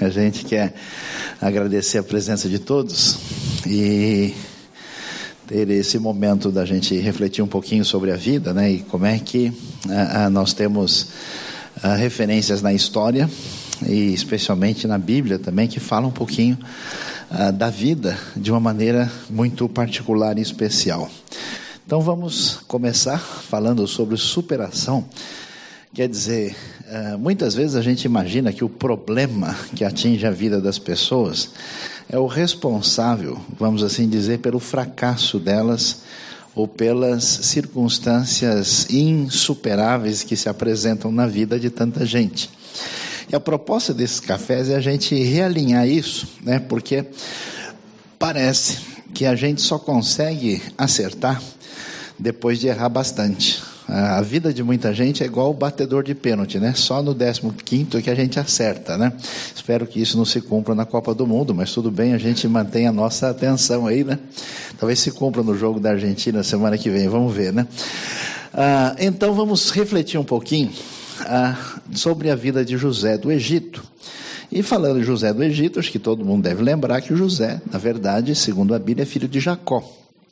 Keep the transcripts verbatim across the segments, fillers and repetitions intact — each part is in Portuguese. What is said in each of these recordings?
A gente quer agradecer a presença de todos e ter esse momento da gente refletir um pouquinho sobre a vida, né? E como é que ah, nós temos ah, referências na história e especialmente na Bíblia também, que falam um pouquinho ah, da vida de uma maneira muito particular e especial. Então vamos começar falando sobre superação. Quer dizer, muitas vezes a gente imagina que o problema que atinge a vida das pessoas é o responsável, vamos assim dizer, pelo fracasso delas ou pelas circunstâncias insuperáveis que se apresentam na vida de tanta gente. E a proposta desses cafés é a gente realinhar isso, né? Porque parece que a gente só consegue acertar depois de errar bastante. A vida de muita gente é igual o batedor de pênalti, né? Só no décimo quinto que a gente acerta, né? Espero que isso não se cumpra na Copa do Mundo, mas tudo bem, a gente mantém a nossa atenção aí, né? Talvez se cumpra no jogo da Argentina semana que vem, vamos ver, né? Ah, então vamos refletir um pouquinho ah, sobre a vida de José do Egito. E falando de José do Egito, acho que todo mundo deve lembrar que o José, na verdade, segundo a Bíblia, é filho de Jacó.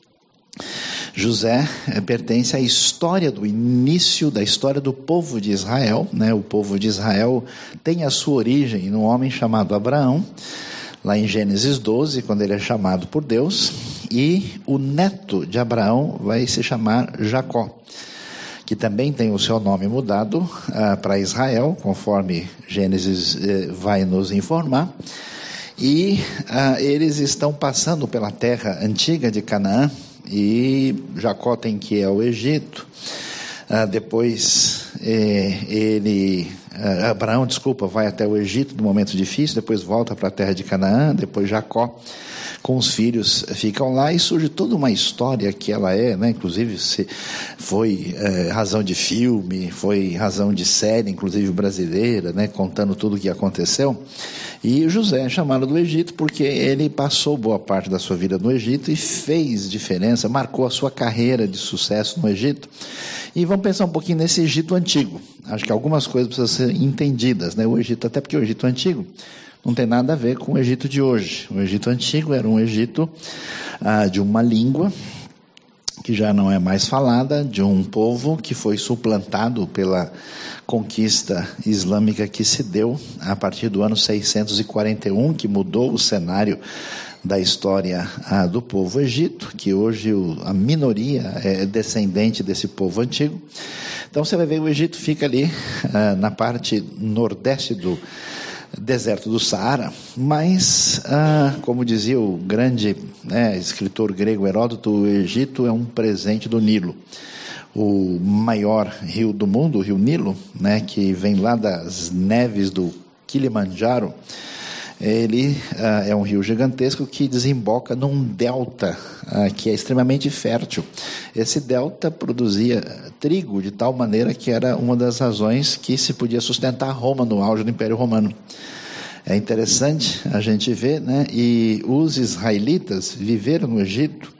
José é, pertence à história do início da história do povo de Israel, né? O povo de Israel tem a sua origem num homem chamado Abraão, lá em Gênesis doze, quando ele é chamado por Deus, e o neto de Abraão vai se chamar Jacó, que também tem o seu nome mudado ah, para Israel, conforme Gênesis eh, vai nos informar. E ah, eles estão passando pela terra antiga de Canaã, e Jacó tem que ir ao Egito. Ah, depois eh, ele ah, Abraão, desculpa, vai até o Egito num momento difícil, depois volta para a terra de Canaã, depois Jacó com os filhos ficam lá e surge toda uma história que ela é, né? Inclusive se foi eh, razão de filme, foi razão de série, inclusive brasileira, né? Contando tudo o que aconteceu. E José é chamado do Egito porque ele passou boa parte da sua vida no Egito e fez diferença, marcou a sua carreira de sucesso no Egito. E vamos pensar um pouquinho nesse Egito antigo. Acho que algumas coisas precisam ser entendidas, né? O Egito, até porque o Egito antigo não tem nada a ver com o Egito de hoje. O Egito antigo era um Egito ah, de uma língua que já não é mais falada, de um povo que foi suplantado pela conquista islâmica que se deu a partir do ano seiscentos e quarenta e um, que mudou o cenário da história ah, do povo Egito, que hoje o, a minoria é descendente desse povo antigo. Então você vai ver, o Egito fica ali ah, na parte nordeste do deserto do Saara, mas, ah, como dizia o grande né, escritor grego Heródoto, o Egito é um presente do Nilo, o maior rio do mundo, o rio Nilo, né, que vem lá das neves do Kilimanjaro. Ele ah, é um rio gigantesco que desemboca num delta ah, que é extremamente fértil. Esse delta produzia trigo de tal maneira que era uma das razões que se podia sustentar Roma no auge do Império Romano. É interessante a gente ver, né? E os israelitas viveram no Egito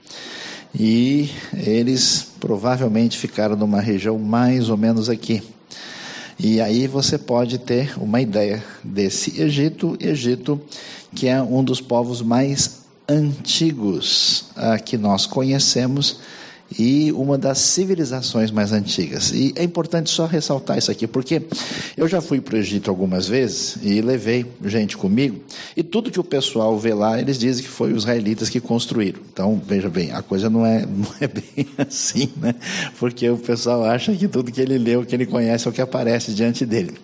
e eles provavelmente ficaram numa região mais ou menos aqui. E aí você pode ter uma ideia desse Egito, Egito que é um dos povos mais antigos ah, que nós conhecemos e uma das civilizações mais antigas. E é importante só ressaltar isso aqui, porque eu já fui para o Egito algumas vezes e levei gente comigo, e tudo que o pessoal vê lá, eles dizem que foi os israelitas que construíram. Então, veja bem, a coisa não é, não é bem assim, né? Porque o pessoal acha que tudo que ele leu, que ele conhece, é o que aparece diante dele.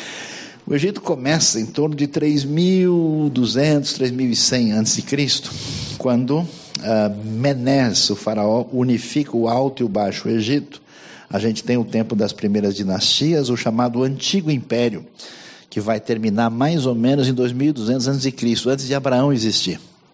O Egito começa em torno de três mil e duzentos, três mil e cem antes de Cristo, quando Uh, Menes, o faraó, unifica o Alto e o Baixo Egito. A gente tem o tempo das primeiras dinastias, o chamado Antigo Império, que vai terminar mais ou menos em dois mil e duzentos antes de Cristo, antes de Abraão existir.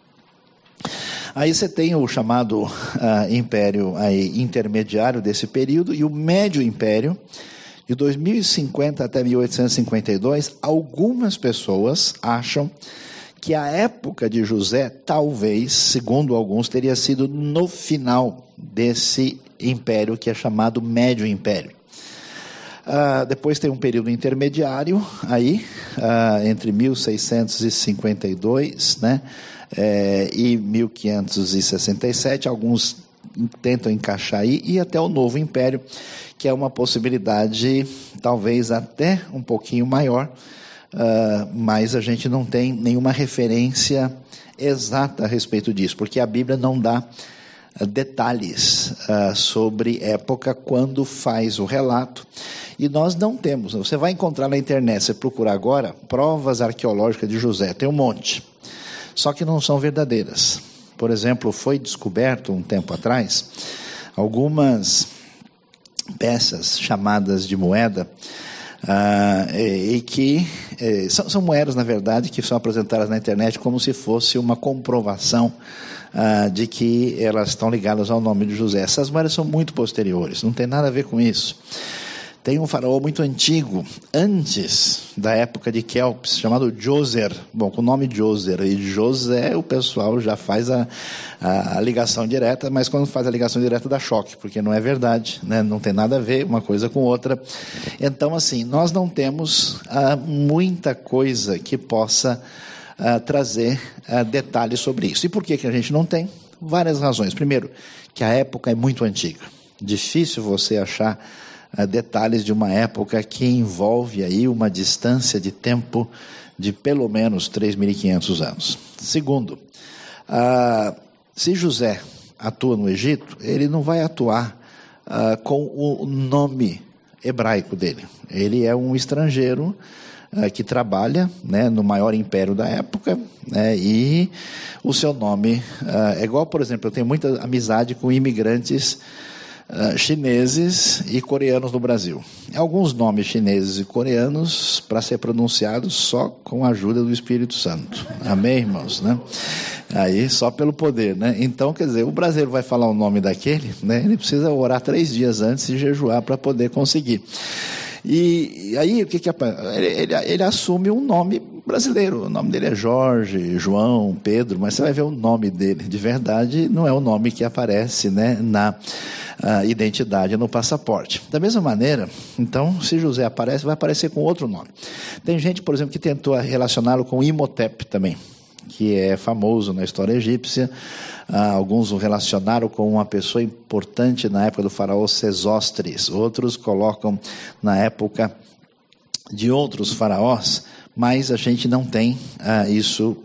Aí você tem o chamado uh, Império aí, intermediário desse período, e o Médio Império, de dois mil e cinquenta até mil oitocentos e cinquenta e dois. Algumas pessoas acham que a época de José, talvez, segundo alguns, teria sido no final desse império que é chamado Médio Império. Uh, depois tem um período intermediário aí, uh, entre mil seiscentos e cinquenta e dois, né, é, e mil quinhentos e sessenta e sete, alguns tentam encaixar aí, e até o Novo Império, que é uma possibilidade talvez até um pouquinho maior, uh, mas a gente não tem nenhuma referência exata a respeito disso, porque a Bíblia não dá uh, detalhes uh, sobre época quando faz o relato, e nós não temos. Você vai encontrar na internet, você procurar agora, provas arqueológicas de José, tem um monte, só que não são verdadeiras. Por exemplo, foi descoberto um tempo atrás algumas peças chamadas de moeda, ah, e, e que eh, são, são moedas, na verdade, que são apresentadas na internet como se fosse uma comprovação ah, de que elas estão ligadas ao nome de José. Essas moedas são muito posteriores, não tem nada a ver com isso. Tem um faraó muito antigo, antes da época de Kelps, chamado Djoser. Bom, com o nome Djoser e José, o pessoal já faz a, a, a ligação direta, mas quando faz a ligação direta dá choque, porque não é verdade, né? Não tem nada a ver uma coisa com outra. Então, assim, nós não temos ah, muita coisa que possa ah, trazer ah, detalhes sobre isso. E por que que a gente não tem? Várias razões. Primeiro, que a época é muito antiga. Difícil você achar detalhes de uma época que envolve aí uma distância de tempo de pelo menos três mil e quinhentos anos. Segundo, ah, se José atua no Egito, ele não vai atuar ah, com o nome hebraico dele. Ele é um estrangeiro ah, que trabalha, né, no maior império da época, né, e o seu nome ah, é igual, por exemplo, eu tenho muita amizade com imigrantes Uh, chineses e coreanos no Brasil. Alguns nomes chineses e coreanos para ser pronunciados só com a ajuda do Espírito Santo. Amém, irmãos? Né? Aí só pelo poder, né? Então, quer dizer, o brasileiro vai falar o nome daquele, né? Ele precisa orar três dias antes e jejuar para poder conseguir. E, e aí o que que ele, ele, ele assume um nome brasileiro. O nome dele é Jorge, João, Pedro, mas você vai ver o nome dele de verdade, não é o nome que aparece, né, na a identidade, no passaporte. Da mesma maneira, então, se José aparece, vai aparecer com outro nome. Tem gente, por exemplo, que tentou relacioná-lo com Imhotep também, que é famoso na história egípcia. Ah, alguns o relacionaram com uma pessoa importante na época do faraó Sesostris, outros colocam na época de outros faraós, mas a gente não tem ah, isso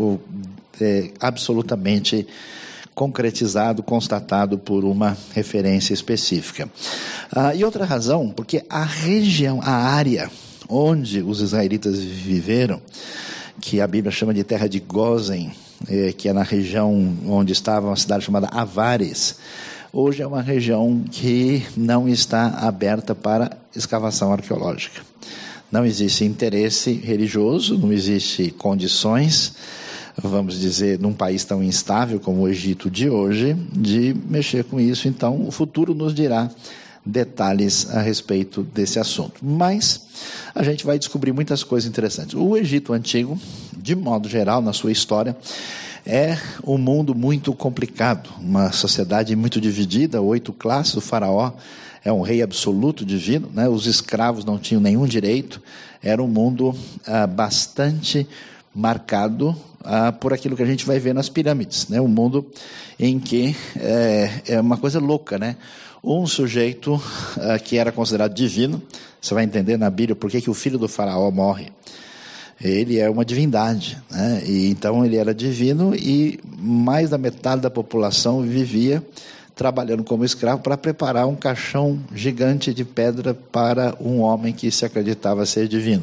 é, absolutamente concretizado, constatado por uma referência específica. Ah, e outra razão, porque a região, a área onde os israelitas viveram, que a Bíblia chama de terra de Gósen, eh, que é na região onde estava uma cidade chamada Avares, hoje é uma região que não está aberta para escavação arqueológica. Não existe interesse religioso, não existe condições, vamos dizer, num país tão instável como o Egito de hoje, de mexer com isso. Então, o futuro nos dirá detalhes a respeito desse assunto. Mas a gente vai descobrir muitas coisas interessantes. O Egito Antigo, de modo geral, na sua história, é um mundo muito complicado, uma sociedade muito dividida, oito classes. O faraó é um rei absoluto divino, né? Os escravos não tinham nenhum direito. Era um mundo ah, bastante marcado ah, por aquilo que a gente vai ver nas pirâmides, né? Um mundo em que é, é uma coisa louca, né? Um sujeito uh, que era considerado divino, você vai entender na Bíblia por que que o filho do faraó morre. Ele é uma divindade, né? E então ele era divino, e mais da metade da população vivia trabalhando como escravo para preparar um caixão gigante de pedra para um homem que se acreditava ser divino.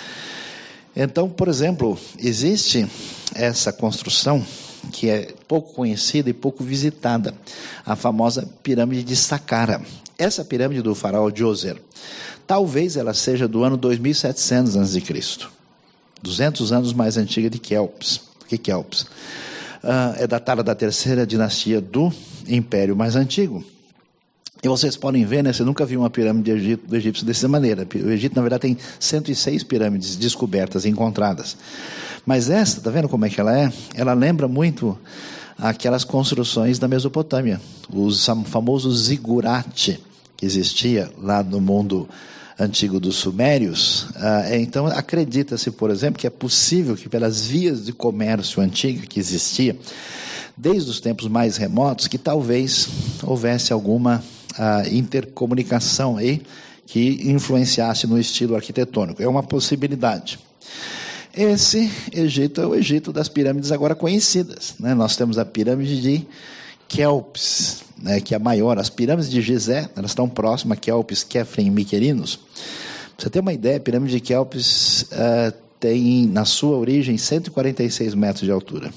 Então, por exemplo, existe essa construção que é pouco conhecida e pouco visitada, a famosa pirâmide de Saqqara. Essa pirâmide do faraó Djoser, talvez ela seja do ano dois mil e setecentos antes de Cristo, duzentos anos mais antiga de Kelps. Que Kelps? Uh, é datada da terceira dinastia do Império mais antigo. E vocês podem ver, né, você nunca viu uma pirâmide do Egito, do egípcio dessa maneira. O Egito, na verdade, tem cento e seis pirâmides descobertas, encontradas. Mas essa, está vendo como é que ela é? Ela lembra muito aquelas construções da Mesopotâmia, os famosos zigurate, que existia lá no mundo antigo dos sumérios. Ah, então acredita-se, por exemplo, que é possível que pelas vias de comércio antiga que existia, desde os tempos mais remotos, que talvez houvesse alguma ah, intercomunicação aí que influenciasse no estilo arquitetônico. É uma possibilidade. Esse Egito é o Egito das pirâmides agora conhecidas, né? Nós temos a pirâmide de Quéops, né, que é a maior. As pirâmides de Gizé, elas estão próximas a Quéops, Quefren e Miquerinos. Pra você ter uma ideia, a pirâmide de Quéops uh, tem, na sua origem, cento e quarenta e seis metros de altura.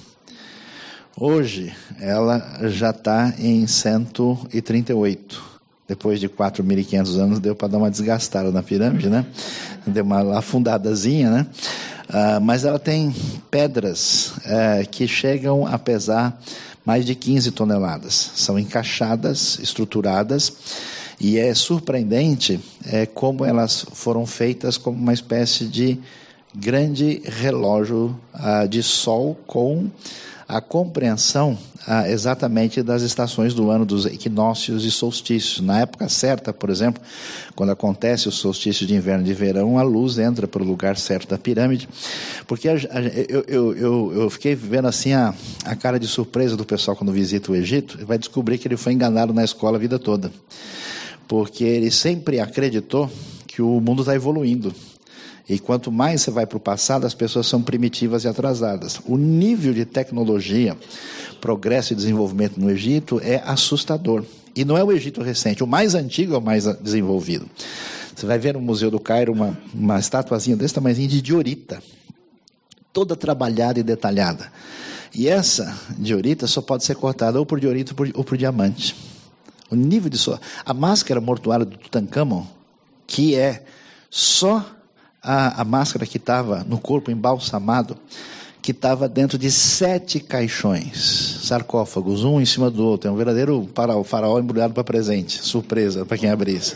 Hoje, ela já está em cento e trinta e oito. Depois de quatro mil e quinhentos anos, deu para dar uma desgastada na pirâmide, né? Deu uma afundadazinha, né? Uh, mas ela tem pedras uh, que chegam a pesar mais de quinze toneladas. São encaixadas, estruturadas, e é surpreendente é, como elas foram feitas como uma espécie de grande relógio ah, de sol com a compreensão ah, exatamente das estações do ano, dos equinócios e solstícios. Na época certa, por exemplo, quando acontece o solstício de inverno e de verão, a luz entra para o lugar certo da pirâmide, porque a, a, eu, eu, eu, eu fiquei vendo assim a, a cara de surpresa do pessoal quando visita o Egito, e vai descobrir que ele foi enganado na escola a vida toda, porque ele sempre acreditou que o mundo está evoluindo. E quanto mais você vai para o passado, as pessoas são primitivas e atrasadas. O nível de tecnologia, progresso e desenvolvimento no Egito é assustador. E não é o Egito recente, o mais antigo é o mais desenvolvido. Você vai ver no Museu do Cairo uma, uma estatuazinha desse tamanhozinho de diorita, toda trabalhada e detalhada. E essa diorita só pode ser cortada ou por diorita ou por, ou por diamante. O nível de sua... A máscara mortuária do Tutancâmon, que é só... A, a máscara que estava no corpo embalsamado, que estava dentro de sete caixões, sarcófagos, um em cima do outro. É um verdadeiro faraó, faraó embrulhado para presente, surpresa para quem abrisse.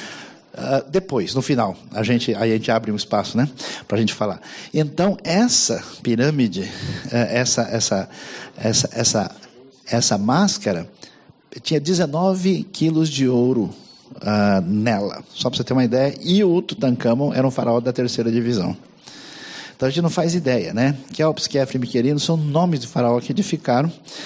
Uh, depois, no final, a gente, aí a gente abre um espaço, né, para a gente falar. Então, essa pirâmide, essa, essa, essa, essa, essa máscara, tinha dezenove quilos de ouro Uh, nela, só para você ter uma ideia. E o Tutancâmon era um faraó da terceira divisão. Então a gente não faz ideia, né? Quéops, Quefren e Miquerinos são nomes de faraó que edificaram.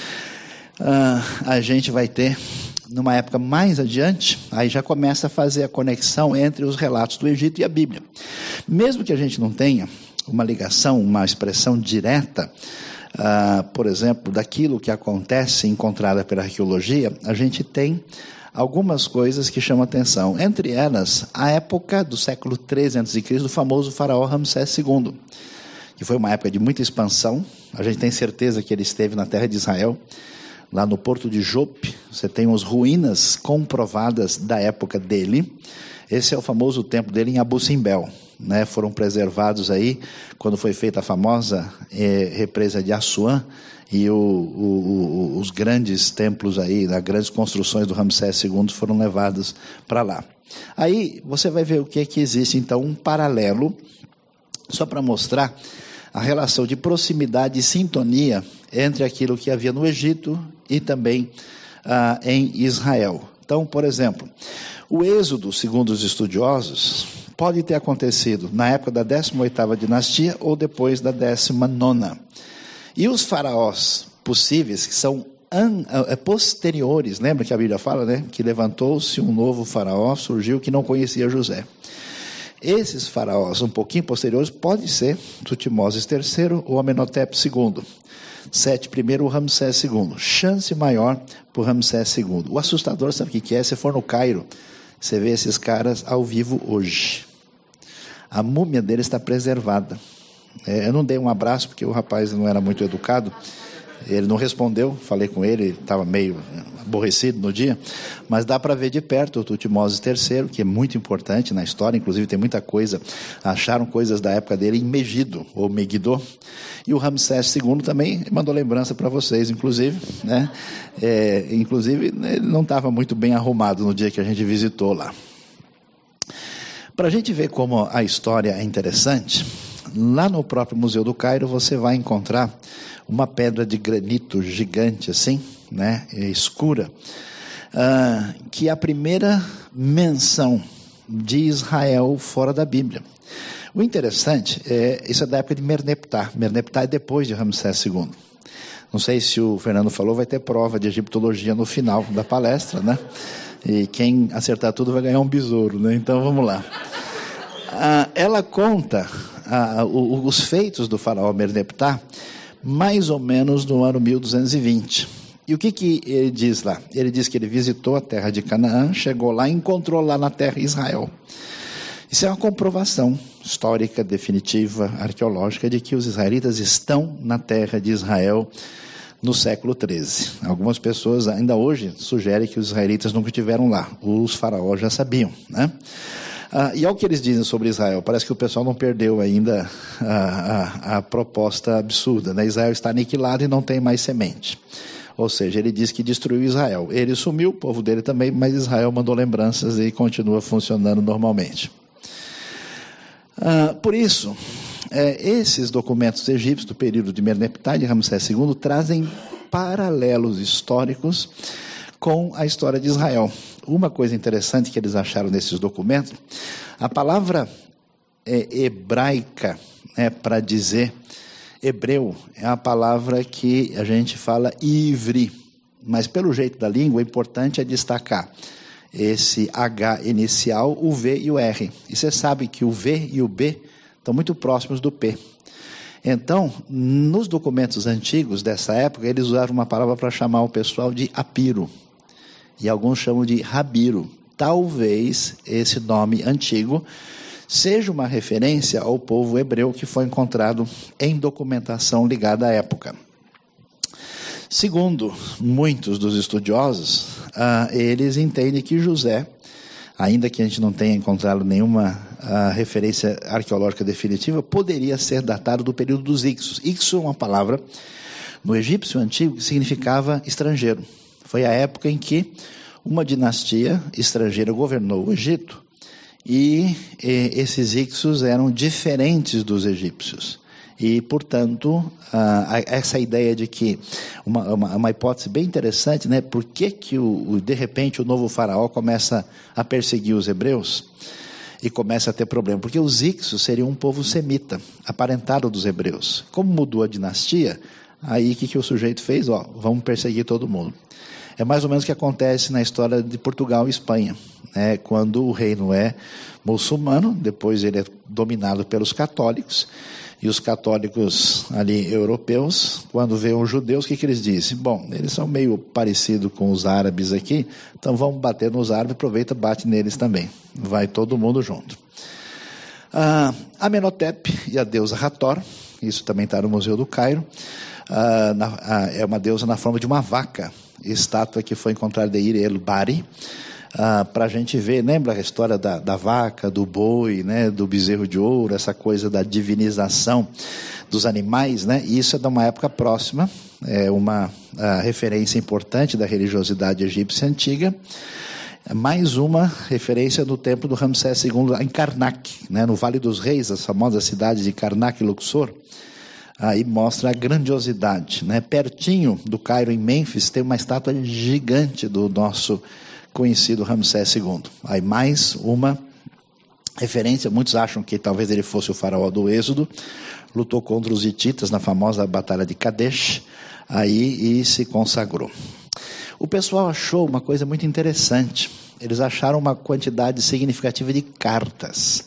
Uh, a gente vai ter, numa época mais adiante, aí já começa a fazer a conexão entre os relatos do Egito e a Bíblia. Mesmo que a gente não tenha uma ligação, uma expressão direta, uh, por exemplo, daquilo que acontece encontrada pela arqueologia, a gente tem algumas coisas que chamam a atenção. Entre elas, a época do século treze antes de Cristo, do famoso faraó Ramsés segundo, que foi uma época de muita expansão. A gente tem certeza que ele esteve na terra de Israel, lá no porto de Jope. Você tem as ruínas comprovadas da época dele. Esse é o famoso templo dele em Abu Simbel, né? Foram preservados aí, quando foi feita a famosa eh, represa de Assuã, e o, o, o, os grandes templos aí, as grandes construções do Ramsés segundo foram levadas para lá. Aí você vai ver o que é que existe, então, um paralelo, só para mostrar a relação de proximidade e sintonia entre aquilo que havia no Egito e também ah, em Israel. Então, por exemplo, o êxodo, segundo os estudiosos, pode ter acontecido na época da décima oitava dinastia ou depois da décima nona. E os faraós possíveis, que são an, uh, posteriores, lembra que a Bíblia fala, né? Que levantou-se um novo faraó, surgiu, que não conhecia José. Esses faraós um pouquinho posteriores podem ser Tutmoses terceiro ou Amenhotep segundo. Sete primeiro, o Ramsés segundo. Chance maior para o Ramsés segundo. O assustador, sabe o que é? Se for no Cairo, você vê esses caras ao vivo hoje. A múmia deles está preservada. É, eu não dei um abraço porque o rapaz não era muito educado, ele não respondeu, falei com ele, estava meio aborrecido no dia, mas dá para ver de perto o Tutmoses terceiro, que é muito importante na história, inclusive tem muita coisa, acharam coisas da época dele em Megido, ou Megiddo, e o Ramsés segundo também mandou lembrança para vocês, inclusive, né? É, inclusive ele não estava muito bem arrumado no dia que a gente visitou lá. Para a gente ver como a história é interessante, lá no próprio Museu do Cairo você vai encontrar uma pedra de granito gigante assim, né, escura, uh, que é a primeira menção de Israel fora da Bíblia. O interessante, é, isso é da época de Merneptah. Merneptah é depois de Ramsés segundo. Não sei se o Fernando falou, vai ter prova de egiptologia no final da palestra, né? E quem acertar tudo vai ganhar um besouro, né? Então vamos lá. Ah, ela conta ah, os feitos do faraó Merneptah mais ou menos no ano mil duzentos e vinte. E o que, que ele diz lá? Ele diz que ele visitou a terra de Canaã, chegou lá e encontrou lá na terra Israel. Isso é uma comprovação histórica, definitiva, arqueológica, de que os israelitas estão na terra de Israel no século treze. Algumas pessoas ainda hoje sugerem que os israelitas nunca estiveram lá. Os faraós já sabiam, né? Ah, e ao que eles dizem sobre Israel, parece que o pessoal não perdeu ainda a, a, a proposta absurda, né? Israel está aniquilado e não tem mais semente. Ou seja, ele diz que destruiu Israel. Ele sumiu, o povo dele também, mas Israel mandou lembranças e continua funcionando normalmente. Ah, por isso, é, esses documentos egípcios do período de Merneptah e de Ramsés segundo trazem paralelos históricos com a história de Israel. Uma coisa interessante que eles acharam nesses documentos, a palavra é, hebraica, né, para dizer hebreu, é a palavra que a gente fala ivri, mas pelo jeito da língua, o importante é destacar esse H inicial, o V e o R. E você sabe que o V e o B estão muito próximos do P. Então, nos documentos antigos dessa época, eles usaram uma palavra para chamar o pessoal de apiro. E alguns chamam de rabiro. Talvez esse nome antigo seja uma referência ao povo hebreu que foi encontrado em documentação ligada à época. Segundo muitos dos estudiosos, ah, eles entendem que José, ainda que a gente não tenha encontrado nenhuma ah, referência arqueológica definitiva, poderia ser datado do período dos Ixos. Ixo é uma palavra no egípcio antigo que significava estrangeiro. Foi a época em que uma dinastia estrangeira governou o Egito e, e esses Ixos eram diferentes dos egípcios. E, portanto, a, a, essa ideia de que, uma, uma, uma hipótese bem interessante, né? Por que que, o, o, de repente, o novo faraó começa a perseguir os hebreus e começa a ter problema? Porque os Ixos seriam um povo semita, aparentado dos hebreus. Como mudou a dinastia, aí o que, que o sujeito fez? Ó, vamos perseguir todo mundo. É mais ou menos o que acontece na história de Portugal e Espanha, né? Quando o reino é muçulmano, depois ele é dominado pelos católicos, e os católicos ali europeus, quando veem os judeus, o que, que eles dizem? Bom, eles são meio parecidos com os árabes aqui, então vamos bater nos árabes, aproveita e bate neles também. Vai todo mundo junto. Ah, Amenhotep e a deusa Hathor, isso também está no Museu do Cairo, ah, na, ah, é uma deusa na forma de uma vaca, estátua que foi encontrada de Ir el-Bari, ah, para a gente ver, lembra a história da, da vaca, do boi, né, do bezerro de ouro, essa coisa da divinização dos animais, né? E isso é de uma época próxima, é uma referência importante da religiosidade egípcia antiga. Mais uma referência do templo do Ramsés segundo em Karnak, né, no Vale dos Reis, as famosas cidades de Karnak e Luxor. Aí mostra a grandiosidade, né? Pertinho do Cairo, em Mênfis, tem uma estátua gigante do nosso conhecido Ramsés segundo. Aí mais uma referência, muitos acham que talvez ele fosse o faraó do Êxodo, lutou contra os hititas na famosa batalha de Kadesh, aí e se consagrou. O pessoal achou uma coisa muito interessante, eles acharam uma quantidade significativa de cartas.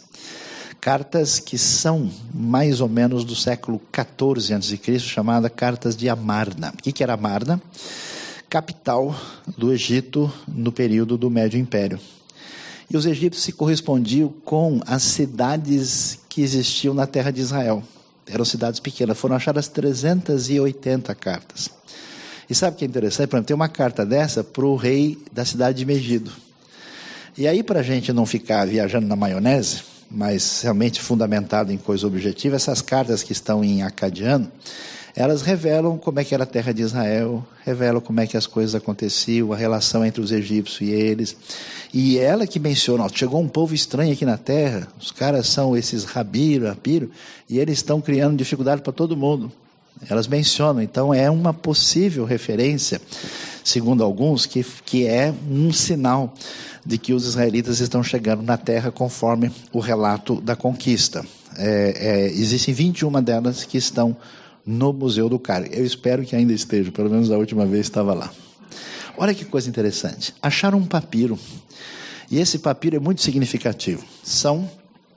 Cartas que são mais ou menos do século quatorze antes de Cristo, chamadas cartas de Amarna. O que era Amarna? Capital do Egito no período do Médio Império. E os egípcios se correspondiam com as cidades que existiam na terra de Israel. Eram cidades pequenas, foram achadas trezentas e oitenta cartas. E sabe o que é interessante? Por exemplo, tem uma carta dessa para o rei da cidade de Megido. E aí, para a gente não ficar viajando na maionese, mas realmente fundamentado em coisa objetiva, essas cartas que estão em acadiano, elas revelam como é que era a terra de Israel, revelam como é que as coisas aconteciam, a relação entre os egípcios e eles. E ela que menciona, ó, chegou um povo estranho aqui na terra, os caras são esses rabiro, apiro, e eles estão criando dificuldade para todo mundo. Elas mencionam, então é uma possível referência, segundo alguns, que, que é um sinal de que os israelitas estão chegando na terra conforme o relato da conquista. É, é, existem vinte e uma delas que estão no Museu do Cairo. Eu espero que ainda estejam, pelo menos a última vez estava lá. Olha que coisa interessante. Acharam um papiro, e esse papiro é muito significativo. São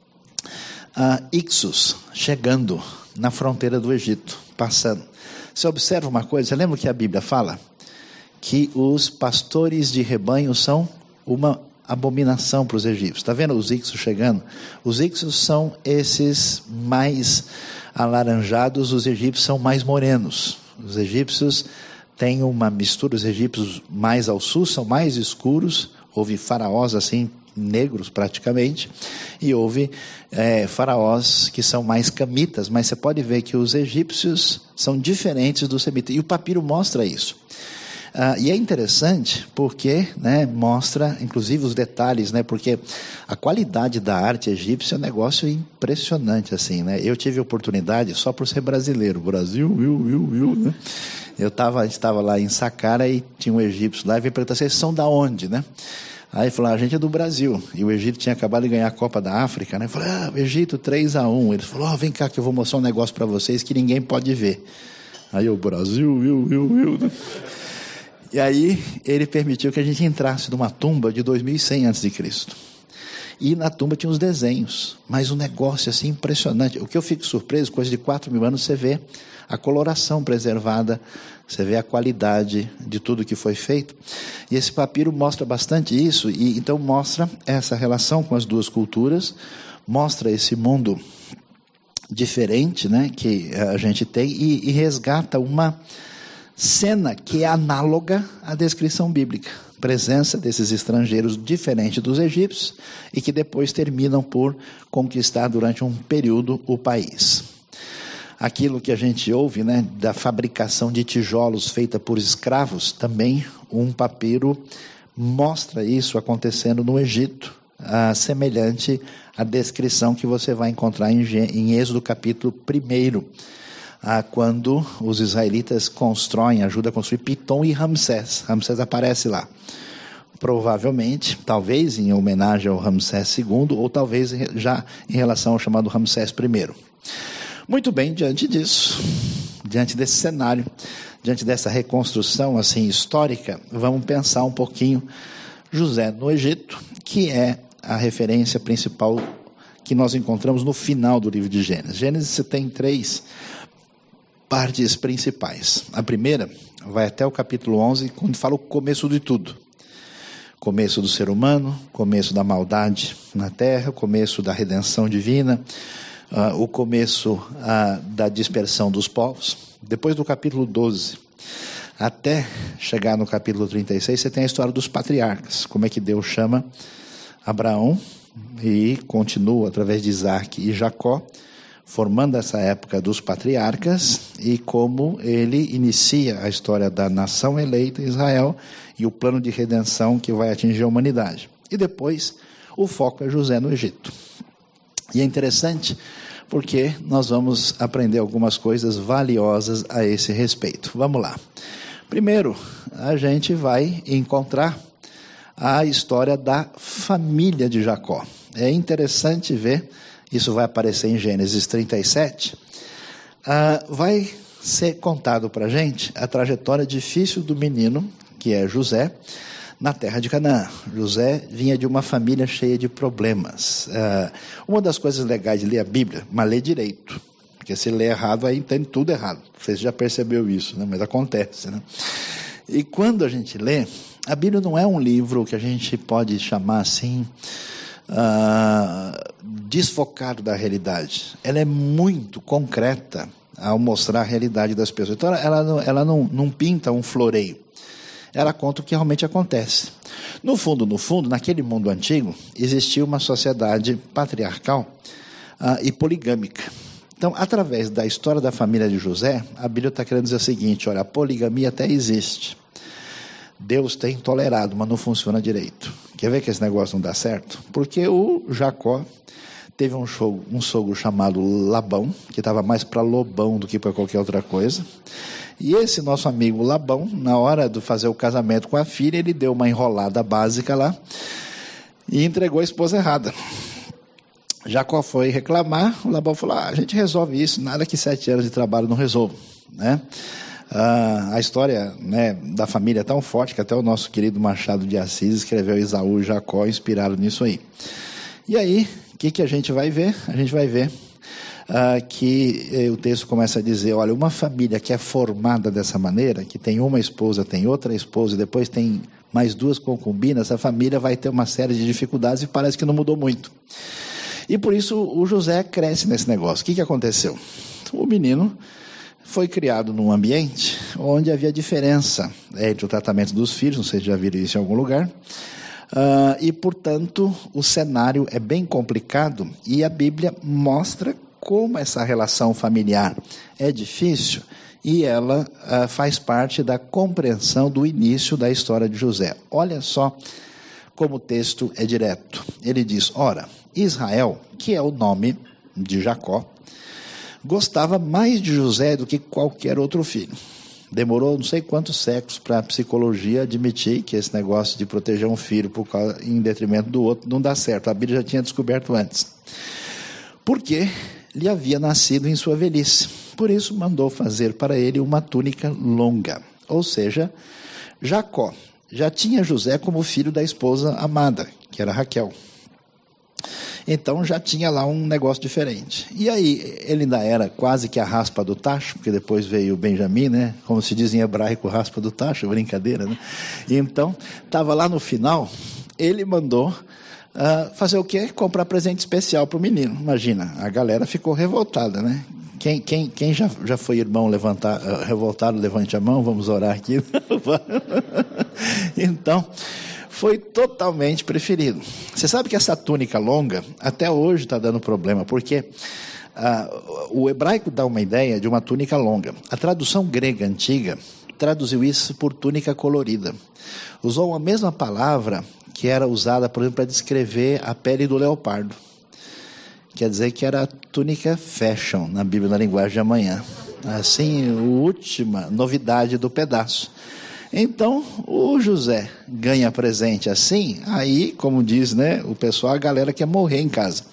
ah, Ixos chegando na fronteira do Egito, passando. Você observa uma coisa, você lembra que a Bíblia fala? Que os pastores de rebanho são uma abominação para os egípcios. Está vendo os Ixos chegando? Os Ixos são esses mais alaranjados, os egípcios são mais morenos. Os egípcios têm uma mistura, os egípcios mais ao sul são mais escuros, houve faraós assim, negros praticamente, e houve é, faraós que são mais camitas, mas você pode ver que os egípcios são diferentes dos semitas, e o papiro mostra isso. Ah, e é interessante porque, né, mostra inclusive os detalhes, né, porque a qualidade da arte egípcia é um negócio impressionante assim, né? Eu tive a oportunidade, só por ser brasileiro, Brasil, viu, viu, viu, né? Eu estava estava lá em Saqqara e tinha um egípcio lá e veio perguntar, vocês são da onde, né? Aí ele falou, a gente é do Brasil, e o Egito tinha acabado de ganhar a Copa da África, né? Eu falei, ah, o Egito três a um, ele falou, oh, vem cá que eu vou mostrar um negócio para vocês que ninguém pode ver. Aí o Brasil, viu, viu, viu, né? E aí ele permitiu que a gente entrasse numa tumba de dois mil e cem antes de Cristo. E na tumba tinha os desenhos, mas um negócio assim impressionante. O que eu fico surpreso, coisa de quatro mil anos, você vê a coloração preservada, você vê a qualidade de tudo que foi feito. E esse papiro mostra bastante isso, e então mostra essa relação com as duas culturas, mostra esse mundo diferente, né, que a gente tem, e, e resgata uma cena que é análoga à descrição bíblica, presença desses estrangeiros diferente dos egípcios e que depois terminam por conquistar durante um período o país. Aquilo que a gente ouve, né, da fabricação de tijolos feita por escravos, também um papiro mostra isso acontecendo no Egito, ah, semelhante à descrição que você vai encontrar em, em Êxodo capítulo um, Ah, quando os israelitas constroem, ajudam a construir Pitom e Ramsés. Ramsés aparece lá. Provavelmente, talvez em homenagem ao Ramsés segundo, ou talvez já em relação ao chamado Ramsés primeiro. Muito bem, diante disso, diante desse cenário, diante dessa reconstrução assim histórica, vamos pensar um pouquinho José no Egito, que é a referência principal que nós encontramos no final do livro de Gênesis. Gênesis você tem três partes principais. A primeira vai até o capítulo onze, quando fala o começo de tudo. Começo do ser humano, começo da maldade na terra, começo da redenção divina, uh, o começo uh, da dispersão dos povos. Depois do capítulo doze, até chegar no capítulo trinta e seis, você tem a história dos patriarcas, como é que Deus chama Abraão e continua através de Isaac e Jacó, formando essa época dos patriarcas, e como ele inicia a história da nação eleita Israel e o plano de redenção que vai atingir a humanidade. E depois o foco é José no Egito. E é interessante porque nós vamos aprender algumas coisas valiosas a esse respeito. Vamos lá. Primeiro, a gente vai encontrar a história da família de Jacó. É interessante ver. Isso vai aparecer em Gênesis trinta e sete, ah, vai ser contado para a gente a trajetória difícil do menino, que é José, na terra de Canaã. José vinha de uma família cheia de problemas. Ah, uma das coisas legais de ler a Bíblia, mas ler direito, porque se ler errado, aí entende tudo errado. Você já percebeu isso, né? Mas acontece, né? E quando a gente lê, a Bíblia não é um livro que a gente pode chamar assim, Uh, desfocado da realidade. Ela é muito concreta ao mostrar a realidade das pessoas. Então ela, ela, não, ela não, não pinta um floreio, ela conta o que realmente acontece. No fundo, no fundo, naquele mundo antigo existia uma sociedade patriarcal uh, e poligâmica. Então, através da história da família de José, a Bíblia está querendo dizer o seguinte: olha, a poligamia até existe, Deus tem tolerado, mas não funciona direito. Quer ver que esse negócio não dá certo? Porque o Jacó teve um, show, um sogro chamado Labão, que estava mais para lobão do que para qualquer outra coisa. E esse nosso amigo Labão, na hora de fazer o casamento com a filha, ele deu uma enrolada básica lá e entregou a esposa errada. Jacó foi reclamar, o Labão falou, ah, a gente resolve isso, nada que sete anos de trabalho não resolva, né? Ah, a história, né, da família é tão forte que até o nosso querido Machado de Assis escreveu Esaú e Jacó inspirado nisso aí. E aí, o que, que a gente vai ver? A gente vai ver ah, que eh, o texto começa a dizer, olha, uma família que é formada dessa maneira, que tem uma esposa, tem outra esposa, e depois tem mais duas concubinas, essa família vai ter uma série de dificuldades e parece que não mudou muito. E por isso o José cresce nesse negócio. O que, que aconteceu? O menino foi criado num ambiente onde havia diferença entre o tratamento dos filhos, não sei se já viram isso em algum lugar, uh, e, portanto, o cenário é bem complicado e a Bíblia mostra como essa relação familiar é difícil e ela uh, faz parte da compreensão do início da história de José. Olha só como o texto é direto. Ele diz, ora, Israel, que é o nome de Jacó, gostava mais de José do que qualquer outro filho. Demorou não sei quantos séculos para a psicologia admitir que esse negócio de proteger um filho por causa, em detrimento do outro não dá certo. A Bíblia já tinha descoberto antes. Porque lhe havia nascido em sua velhice. Por isso mandou fazer para ele uma túnica longa. Ou seja, Jacó já tinha José como filho da esposa amada, que era Raquel. Então já tinha lá um negócio diferente. E aí ele ainda era quase que a raspa do tacho, porque depois veio o Benjamim, né? Como se diz em hebraico, raspa do tacho, brincadeira, né? E então, estava lá no final, ele mandou uh, fazer o quê? Comprar presente especial para o menino. Imagina, a galera ficou revoltada, né? Quem, quem, quem já, já foi irmão levantar, uh, revoltado, levante a mão, vamos orar aqui. Então, foi totalmente preferido. Você sabe que essa túnica longa, até hoje está dando problema, porque uh, o hebraico dá uma ideia de uma túnica longa. A tradução grega antiga traduziu isso por túnica colorida. Usou a mesma palavra que era usada, por exemplo, para descrever a pele do leopardo. Quer dizer que era a túnica fashion, na Bíblia, na linguagem de amanhã. Assim, a última novidade do pedaço. Então, o José ganha presente assim, aí, como diz, né, o pessoal, a galera quer morrer em casa.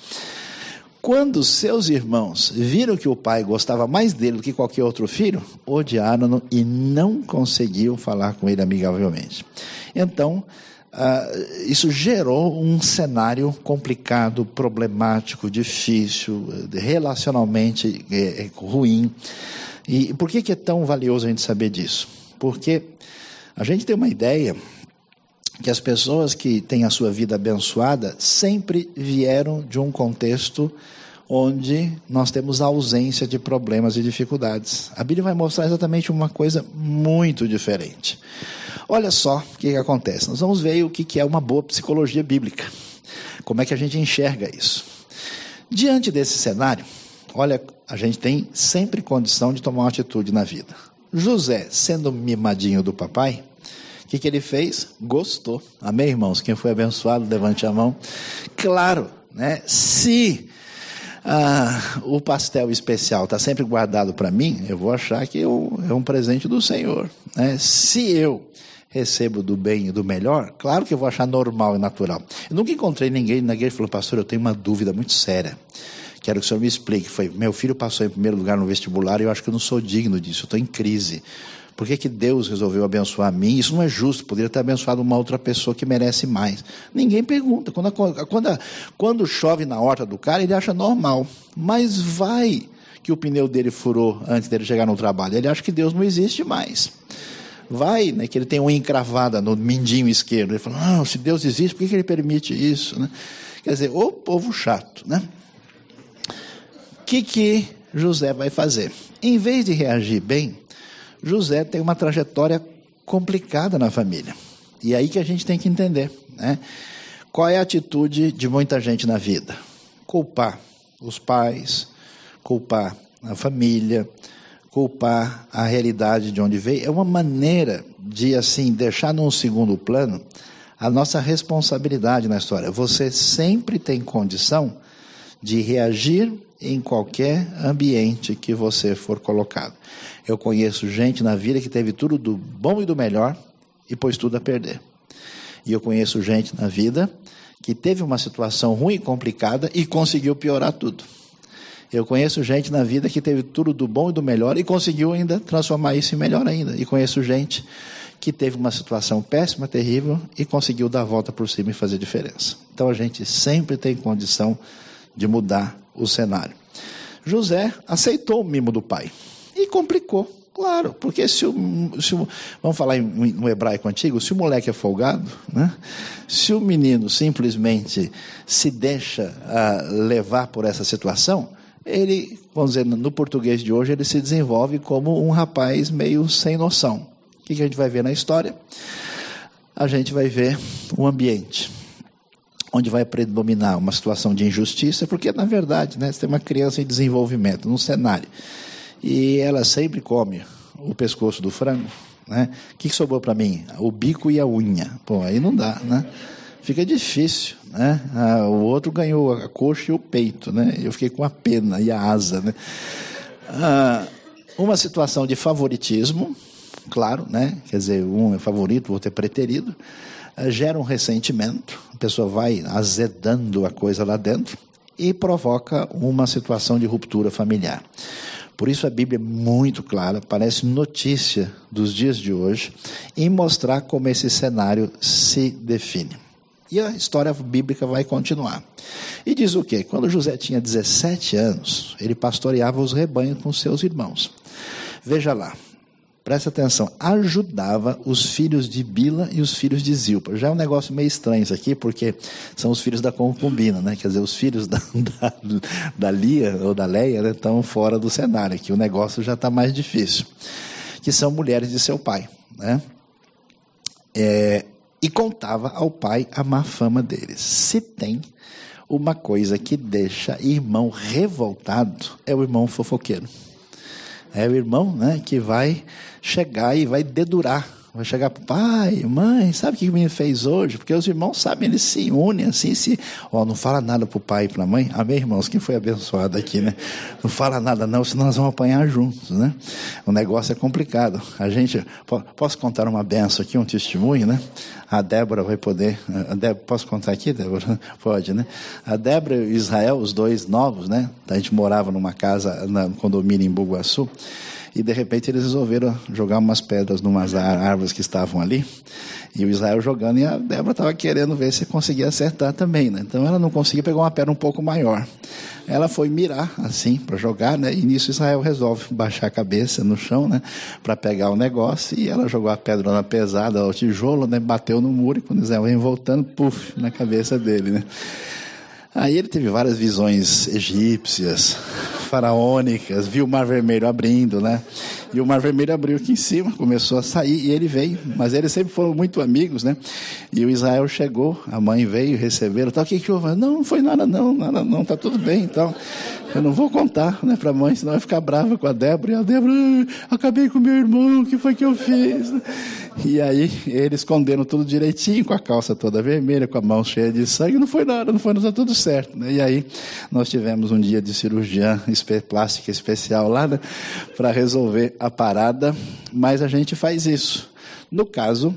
Quando seus irmãos viram que o pai gostava mais dele do que qualquer outro filho, odiaram-no e não conseguiam falar com ele amigavelmente. Então, uh, isso gerou um cenário complicado, problemático, difícil, relacionalmente eh, ruim. E por que que é tão valioso a gente saber disso? Porque a gente tem uma ideia que as pessoas que têm a sua vida abençoada sempre vieram de um contexto onde nós temos ausência de problemas e dificuldades. A Bíblia vai mostrar exatamente uma coisa muito diferente. Olha só o que, que acontece. Nós vamos ver o que, que é uma boa psicologia bíblica. Como é que a gente enxerga isso? Diante desse cenário, olha, a gente tem sempre condição de tomar uma atitude na vida. José, sendo mimadinho do papai, o que, que ele fez? Gostou. Amém, irmãos? Quem foi abençoado, levante a mão. Claro, né? Se ah, o pastel especial está sempre guardado para mim, eu vou achar que eu, é um presente do Senhor, né? Se eu recebo do bem e do melhor, claro que eu vou achar normal e natural. Eu nunca encontrei ninguém na igreja que falou, pastor, eu tenho uma dúvida muito séria. Quero que o senhor me explique. Foi, meu filho passou em primeiro lugar no vestibular e eu acho que eu não sou digno disso, eu estou em crise. Por que que Deus resolveu abençoar a mim? Isso não é justo, poderia ter abençoado uma outra pessoa que merece mais. Ninguém pergunta. Quando, a, quando, a, quando chove na horta do cara, ele acha normal. Mas vai que o pneu dele furou antes dele chegar no trabalho. Ele acha que Deus não existe mais. Vai, né, que ele tem uma encravada no mindinho esquerdo. Ele fala, não, se Deus existe, por que que ele permite isso? Né? Quer dizer, ô povo chato, né? O que que José vai fazer? Em vez de reagir bem, José tem uma trajetória complicada na família. E é aí que a gente tem que entender, né? Qual é a atitude de muita gente na vida? Culpar os pais, culpar a família, culpar a realidade de onde veio. É uma maneira de, assim, deixar num segundo plano a nossa responsabilidade na história. Você sempre tem condição de reagir em qualquer ambiente que você for colocado. Eu conheço gente na vida que teve tudo do bom e do melhor e pôs tudo a perder. E eu conheço gente na vida que teve uma situação ruim e complicada e conseguiu piorar tudo. Eu conheço gente na vida que teve tudo do bom e do melhor e conseguiu ainda transformar isso em melhor ainda. E conheço gente que teve uma situação péssima, terrível, e conseguiu dar a volta por cima e fazer diferença. Então a gente sempre tem condição de mudar o cenário. José aceitou o mimo do pai e complicou. Claro, porque se o, se o vamos falar em, no hebraico antigo, se o moleque é folgado, né? Se o menino simplesmente se deixa uh, levar por essa situação, ele, vamos dizer, no português de hoje, ele se desenvolve como um rapaz meio sem noção. O que, que a gente vai ver na história? A gente vai ver um ambiente onde vai predominar uma situação de injustiça, porque, na verdade, né, você tem uma criança em desenvolvimento, num cenário, e ela sempre come o pescoço do frango, né? O que, que sobrou para mim? O bico e a unha. Pô, aí não dá, né? Fica difícil, né? Ah, o outro ganhou a coxa e o peito, né? Eu fiquei com a pena e a asa, né? Ah, uma situação de favoritismo, claro, né? Quer dizer, um é favorito, o outro é preterido, ah, gera um ressentimento, a pessoa vai azedando a coisa lá dentro e provoca uma situação de ruptura familiar. Por isso a Bíblia é muito clara, parece notícia dos dias de hoje, em mostrar como esse cenário se define. E a história bíblica vai continuar. E diz o quê? Quando José tinha dezessete anos, ele pastoreava os rebanhos com seus irmãos. Veja lá, presta atenção, ajudava os filhos de Bila e os filhos de Zilpa. Já é um negócio meio estranho isso aqui, porque são os filhos da concubina, né? Quer dizer, os filhos da, da, da Lia ou da Leia, né, estão fora do cenário, aqui o negócio já está mais difícil. Que são mulheres de seu pai, né? É... E contava ao pai a má fama deles. Se tem uma coisa que deixa irmão revoltado, é o irmão fofoqueiro. É o irmão, né, que vai chegar e vai dedurar. Vai chegar para o pai, mãe, sabe o que o menino fez hoje? Porque os irmãos sabem, eles se unem assim, se... Ó, não fala nada para o pai e para a mãe. Amém, irmãos? Quem foi abençoado aqui, né? Não fala nada não, senão nós vamos apanhar juntos, né? O negócio é complicado. A gente... Posso contar uma benção aqui, um testemunho, né? A Débora vai poder... A Débora, posso contar aqui, Débora? Pode, né? A Débora e o Israel, os dois novos, né? A gente morava numa casa, no condomínio em Bugaçu. E de repente eles resolveram jogar umas pedras numas árvores que estavam ali, e o Israel jogando, e a Débora estava querendo ver se conseguia acertar também, né? Então ela não conseguia, pegar uma pedra um pouco maior. Ela foi mirar assim para jogar, né? E nisso Israel resolve baixar a cabeça no chão, né, para pegar o negócio, e ela jogou a pedra pesada, o tijolo, né, bateu no muro, e quando Israel vem voltando, puf, na cabeça dele, né? Aí ele teve várias visões egípcias, faraônicas, viu o Mar Vermelho abrindo, né? E o Mar Vermelho abriu aqui em cima, começou a sair, e ele veio. Mas eles sempre foram muito amigos, né? E o Israel chegou, a mãe veio, receberam, tal, o que que houve? Não, não foi nada não, nada não, tá tudo bem, então. Eu não vou contar, né, para a mãe, senão vai ficar brava com a Débora. E a Débora, ah, acabei com meu irmão, o que foi que eu fiz? E aí, eles esconderam tudo direitinho, com a calça toda vermelha, com a mão cheia de sangue, não foi nada, não foi nada, tá tudo certo, né? E aí, nós tivemos um dia de cirurgia plástica especial lá, né, para resolver a parada, mas a gente faz isso. No caso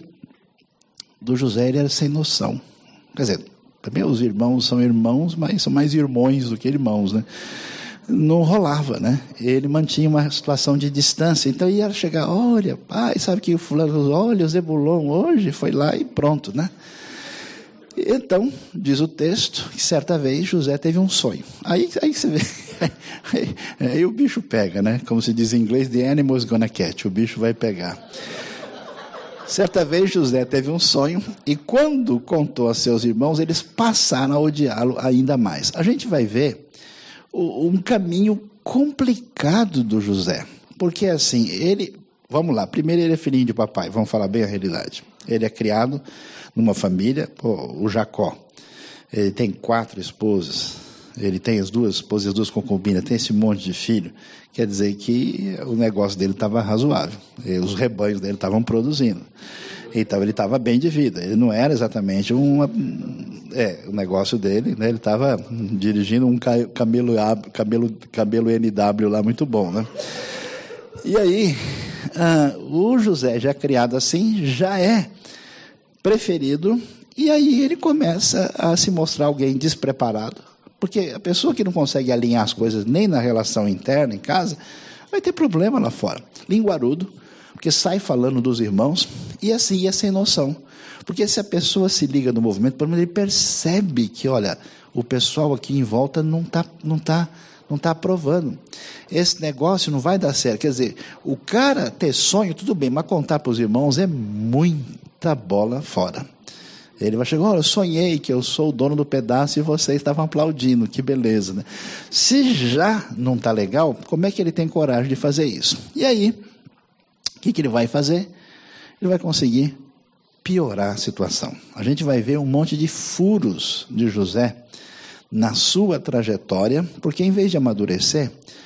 do José, ele era sem noção. Quer dizer, também os irmãos são irmãos, mas são mais irmãos do que irmãos, né? Não rolava, né? Ele mantinha uma situação de distância, então ia chegar, olha, pai, sabe que o fulano, olha, o Zebulon hoje foi lá e pronto, né? Então, diz o texto, que certa vez José teve um sonho. Aí, aí você vê, aí, aí o bicho pega, né? Como se diz em inglês, the animal's gonna catch, o bicho vai pegar. Certa vez José teve um sonho, e quando contou a seus irmãos, eles passaram a odiá-lo ainda mais. A gente vai ver o, um caminho complicado do José, porque assim, ele, vamos lá, primeiro ele é filhinho de papai, vamos falar bem a realidade. Ele é criado numa família, pô, o Jacó, ele tem quatro esposas, ele tem as duas esposas, as duas concubinas, tem esse monte de filho, quer dizer que o negócio dele estava razoável, os rebanhos dele estavam produzindo. Então ele estava bem de vida, ele não era exatamente uma, é, o negócio dele, né? Ele estava dirigindo um camelo, camelo, camelo N W lá muito bom, né? E aí, ah, o José, já criado assim, já é preferido, e aí ele começa a se mostrar alguém despreparado, porque a pessoa que não consegue alinhar as coisas nem na relação interna, em casa, vai ter problema lá fora. Linguarudo, porque sai falando dos irmãos, e assim é sem noção. Porque se a pessoa se liga no movimento, pelo menos ele percebe que, olha, o pessoal aqui em volta não está não tá, não tá aprovando. Esse negócio não vai dar certo. Quer dizer, o cara ter sonho, tudo bem, mas contar para os irmãos é muita bola fora. Ele vai chegar, olha, eu sonhei que eu sou o dono do pedaço e vocês estavam aplaudindo, que beleza, né? Se já não está legal, como é que ele tem coragem de fazer isso? E aí, o que, que ele vai fazer? Ele vai conseguir piorar a situação. A gente vai ver um monte de furos de José na sua trajetória, porque em vez de amadurecer,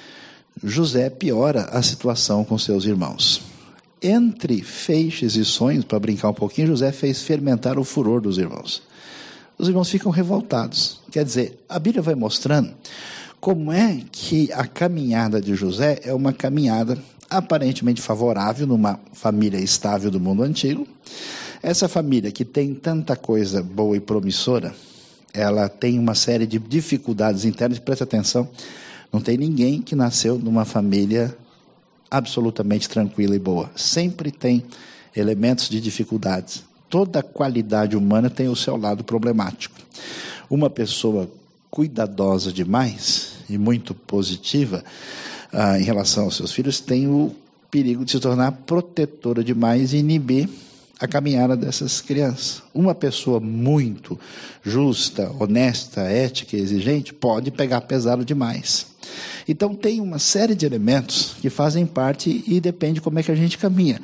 José piora a situação com seus irmãos. Entre feixes e sonhos, para brincar um pouquinho, José fez fermentar o furor dos irmãos. Os irmãos ficam revoltados. Quer dizer, a Bíblia vai mostrando como é que a caminhada de José é uma caminhada aparentemente favorável numa família estável do mundo antigo. Essa família que tem tanta coisa boa e promissora, ela tem uma série de dificuldades internas. Presta atenção, não tem ninguém que nasceu numa família absolutamente tranquila e boa. Sempre tem elementos de dificuldades. Toda qualidade humana tem o seu lado problemático. Uma pessoa cuidadosa demais e muito positiva ah, em relação aos seus filhos tem o perigo de se tornar protetora demais e inibir a caminhada dessas crianças. Uma pessoa muito justa, honesta, ética e exigente pode pegar pesado demais. Então tem uma série de elementos que fazem parte e depende como é que a gente caminha.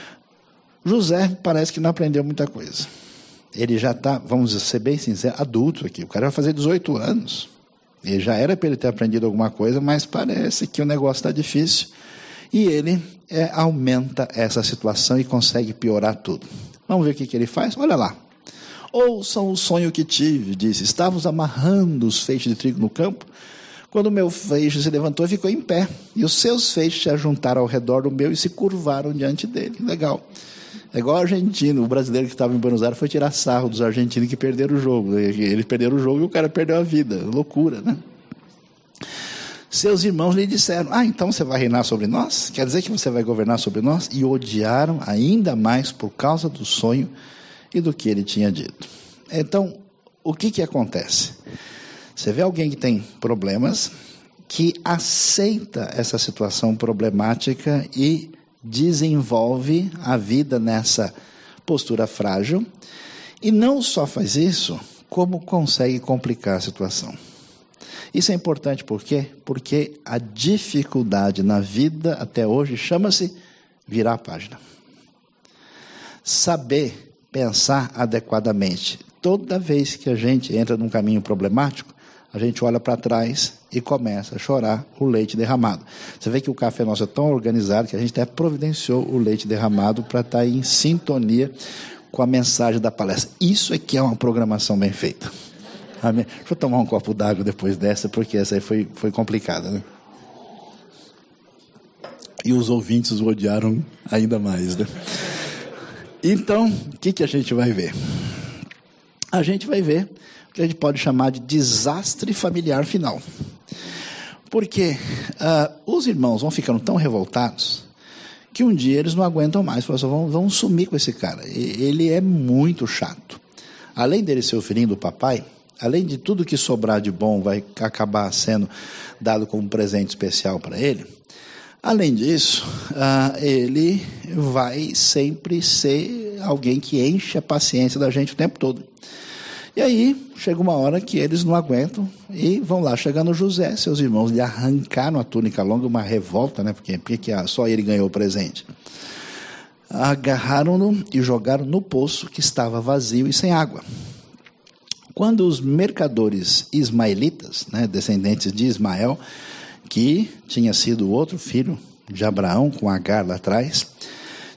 José parece que não aprendeu muita coisa. Ele já está, vamos ser bem sinceros, adulto aqui. O cara vai fazer dezoito anos. Ele já era para ele ter aprendido alguma coisa, mas parece que o negócio está difícil. E ele é, aumenta essa situação e consegue piorar tudo. Vamos ver o que, que ele faz? Olha lá. Ouçam o sonho que tive, disse. Estávamos amarrando os feixes de trigo no campo, quando o meu feixe se levantou e ficou em pé. E os seus feixes se ajuntaram ao redor do meu e se curvaram diante dele. Legal. É igual o argentino, o brasileiro que estava em Buenos Aires foi tirar sarro dos argentinos que perderam o jogo. Eles perderam o jogo e o cara perdeu a vida. Loucura, né? Seus irmãos lhe disseram, ah, então você vai reinar sobre nós? Quer dizer que você vai governar sobre nós? E odiaram ainda mais por causa do sonho e do que ele tinha dito. Então, o que que acontece? Você vê alguém que tem problemas, que aceita essa situação problemática e desenvolve a vida nessa postura frágil, e não só faz isso, como consegue complicar a situação. Isso é importante por quê? Porque a dificuldade na vida até hoje chama-se virar a página. Saber pensar adequadamente. Toda vez que a gente entra num caminho problemático, a gente olha para trás e começa a chorar o leite derramado. Você vê que o Café Nosso é tão organizado que a gente até providenciou o leite derramado para estar em sintonia com a mensagem da palestra. Isso é que é uma programação bem feita. Amém? Deixa eu tomar um copo d'água depois dessa, porque essa aí foi, foi complicada, né? E os ouvintes o odiaram ainda mais, né? Então, o que, que a gente vai ver? A gente vai ver o que a gente pode chamar de desastre familiar final. Porque uh, os irmãos vão ficando tão revoltados que um dia eles não aguentam mais. Falam assim, vão, vão sumir com esse cara. Ele é muito chato. Além dele ser o filhinho do papai, além de tudo que sobrar de bom vai acabar sendo dado como presente especial para ele, além disso, uh, ele vai sempre ser alguém que enche a paciência da gente o tempo todo. E aí, chega uma hora que eles não aguentam e vão lá. Chegando José, seus irmãos lhe arrancaram a túnica longa, uma revolta, né? Porque, porque só ele ganhou o presente. Agarraram-no e jogaram no poço que estava vazio e sem água. Quando os mercadores ismaelitas, né, descendentes de Ismael, que tinha sido o outro filho de Abraão com Agar lá atrás,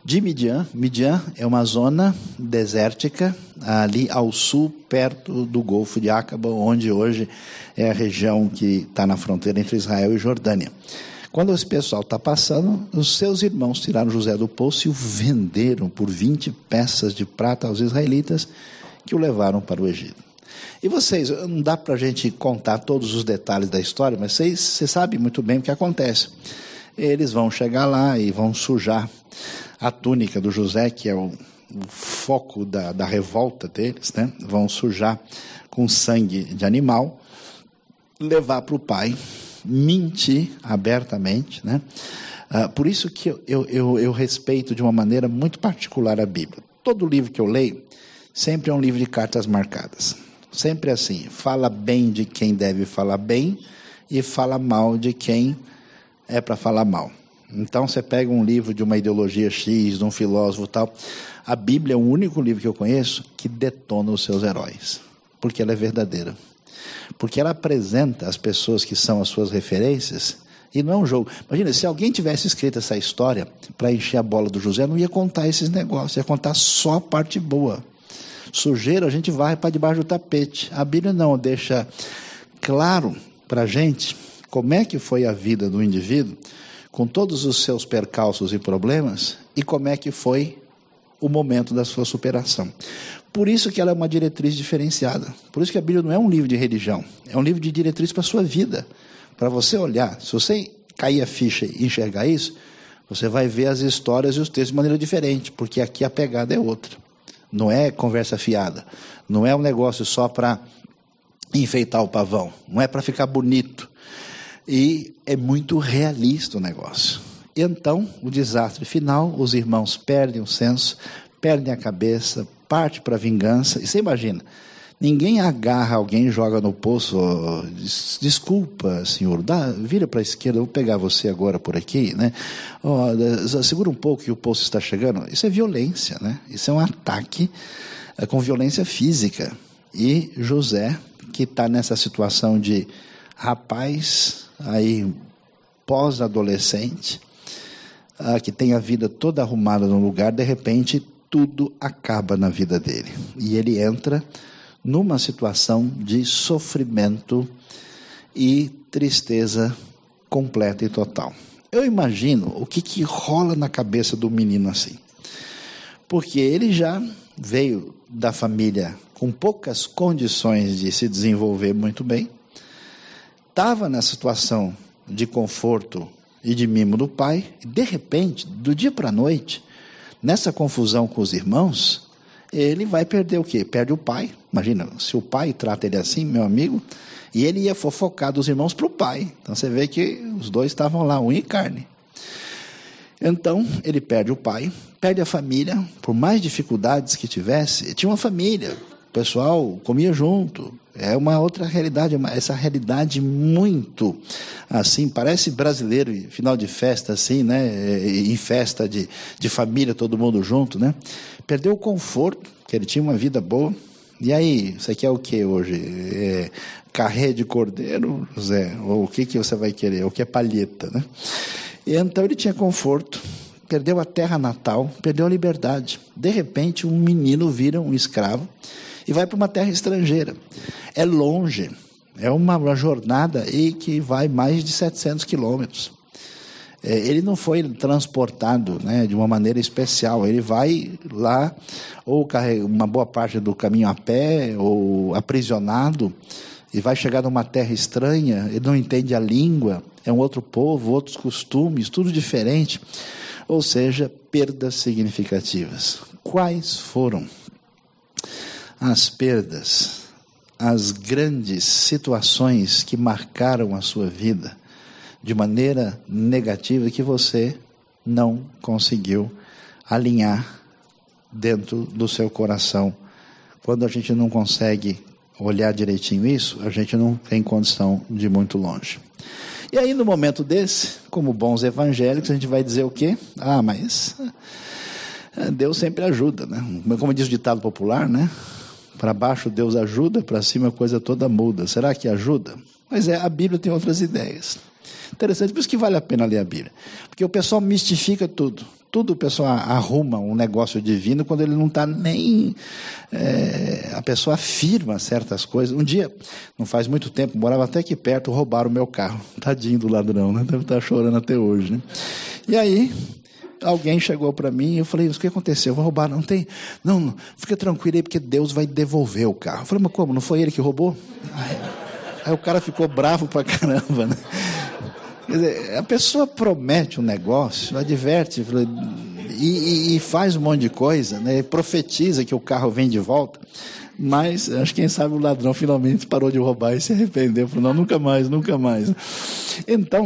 de Midian. Midian é uma zona desértica, ali ao sul, perto do Golfo de Acaba, onde hoje é a região que está na fronteira entre Israel e Jordânia. Quando esse pessoal está passando, os seus irmãos tiraram José do poço e o venderam por vinte peças de prata aos israelitas, que o levaram para o Egito. E vocês, não dá para a gente contar todos os detalhes da história, mas vocês, vocês sabem muito bem o que acontece. Eles vão chegar lá e vão sujar a túnica do José, que é o, o foco da, da revolta deles, né? Vão sujar com sangue de animal, levar para o pai, mentir abertamente, né? Ah, por isso que eu, eu, eu, eu respeito de uma maneira muito particular a Bíblia. Todo livro que eu leio, sempre é um livro de cartas marcadas. Sempre assim, fala bem de quem deve falar bem e fala mal de quem é para falar mal. Então você pega um livro de uma ideologia X, de um filósofo e tal, a Bíblia é o único livro que eu conheço que detona os seus heróis, porque ela é verdadeira. Porque ela apresenta as pessoas que são as suas referências, e não é um jogo. Imagina, se alguém tivesse escrito essa história para encher a bola do José, não ia contar esses negócios, ia contar só a parte boa. Sujeira a gente varre para debaixo do tapete. A Bíblia não, deixa claro para a gente como é que foi a vida do indivíduo, com todos os seus percalços e problemas, e como é que foi o momento da sua superação. Por isso que ela é uma diretriz diferenciada. Por isso que a Bíblia não é um livro de religião, é um livro de diretriz para a sua vida. Para você olhar, se você cair a ficha e enxergar isso, você vai ver as histórias e os textos de maneira diferente, porque aqui a pegada é outra. Não é conversa fiada, não é um negócio só para enfeitar o pavão, não é para ficar bonito. E é muito realista o negócio. E então, o desastre final, os irmãos perdem o senso, perdem a cabeça, parte para a vingança. E você imagina, ninguém agarra alguém e joga no poço. Oh, desculpa, senhor, dá, vira para a esquerda, eu vou pegar você agora por aqui, né? Oh, segura um pouco que o poço está chegando. Isso é violência, né? Isso é um ataque é, com violência física. E José, que está nessa situação de rapaz, aí pós-adolescente, ah, que tem a vida toda arrumada no lugar, de repente tudo acaba na vida dele. E ele entra numa situação de sofrimento e tristeza completa e total. Eu imagino o que, que rola na cabeça do menino assim. Porque ele já veio da família com poucas condições de se desenvolver muito bem, estava na situação de conforto e de mimo do pai, e de repente, do dia para a noite, nessa confusão com os irmãos, ele vai perder o quê? Perde o pai. Imagina, se o pai trata ele assim, meu amigo, e ele ia fofocar dos irmãos para o pai. Então você vê que os dois estavam lá, unha e carne. Então, ele perde o pai, perde a família, por mais dificuldades que tivesse, tinha uma família, o pessoal comia junto, é uma outra realidade, uma, essa realidade muito, assim, parece brasileiro, final de festa, assim, né, em festa de, de família, todo mundo junto, né, perdeu o conforto, que ele tinha uma vida boa. E aí, você quer o que hoje? É, carré de cordeiro, Zé? Ou o que, que você vai querer? O que é palheta, né? E então ele tinha conforto, perdeu a terra natal, perdeu a liberdade. De repente, um menino vira um escravo e vai para uma terra estrangeira. É longe, é uma, uma jornada aí que vai mais de setecentos quilômetros. É, ele não foi transportado, né, de uma maneira especial, ele vai lá, ou carrega uma boa parte do caminho a pé, ou aprisionado, e vai chegar numa terra estranha, ele não entende a língua, é um outro povo, outros costumes, tudo diferente, ou seja, perdas significativas. Quais foram as perdas, as grandes situações que marcaram a sua vida de maneira negativa que você não conseguiu alinhar dentro do seu coração? Quando a gente não consegue olhar direitinho isso, a gente não tem condição de ir muito longe. E aí, no momento desse, como bons evangélicos, a gente vai dizer o quê? Ah, mas Deus sempre ajuda, né? Como diz o ditado popular, né? Para baixo Deus ajuda, para cima a coisa toda muda. Será que ajuda? Mas é, a Bíblia tem outras ideias. Interessante, por isso que vale a pena ler a Bíblia. Porque o pessoal mistifica tudo. Tudo o pessoal arruma um negócio divino quando ele não está nem... É, a pessoa afirma certas coisas. Um dia, não faz muito tempo, morava até aqui perto, roubaram o meu carro. Tadinho do ladrão, né? Deve estar chorando até hoje, né? E aí, alguém chegou para mim e eu falei, o que aconteceu? Vou roubar? Não tem... Não, não, fica tranquilo aí, porque Deus vai devolver o carro. Eu falei, mas como? Não foi ele que roubou? Aí, aí o cara ficou bravo pra caramba, né? Quer dizer, a pessoa promete um negócio, adverte e, e, e faz um monte de coisa, né? Profetiza que o carro vem de volta, mas acho que quem sabe o ladrão finalmente parou de roubar e se arrependeu, falou, não, nunca mais, nunca mais. Então,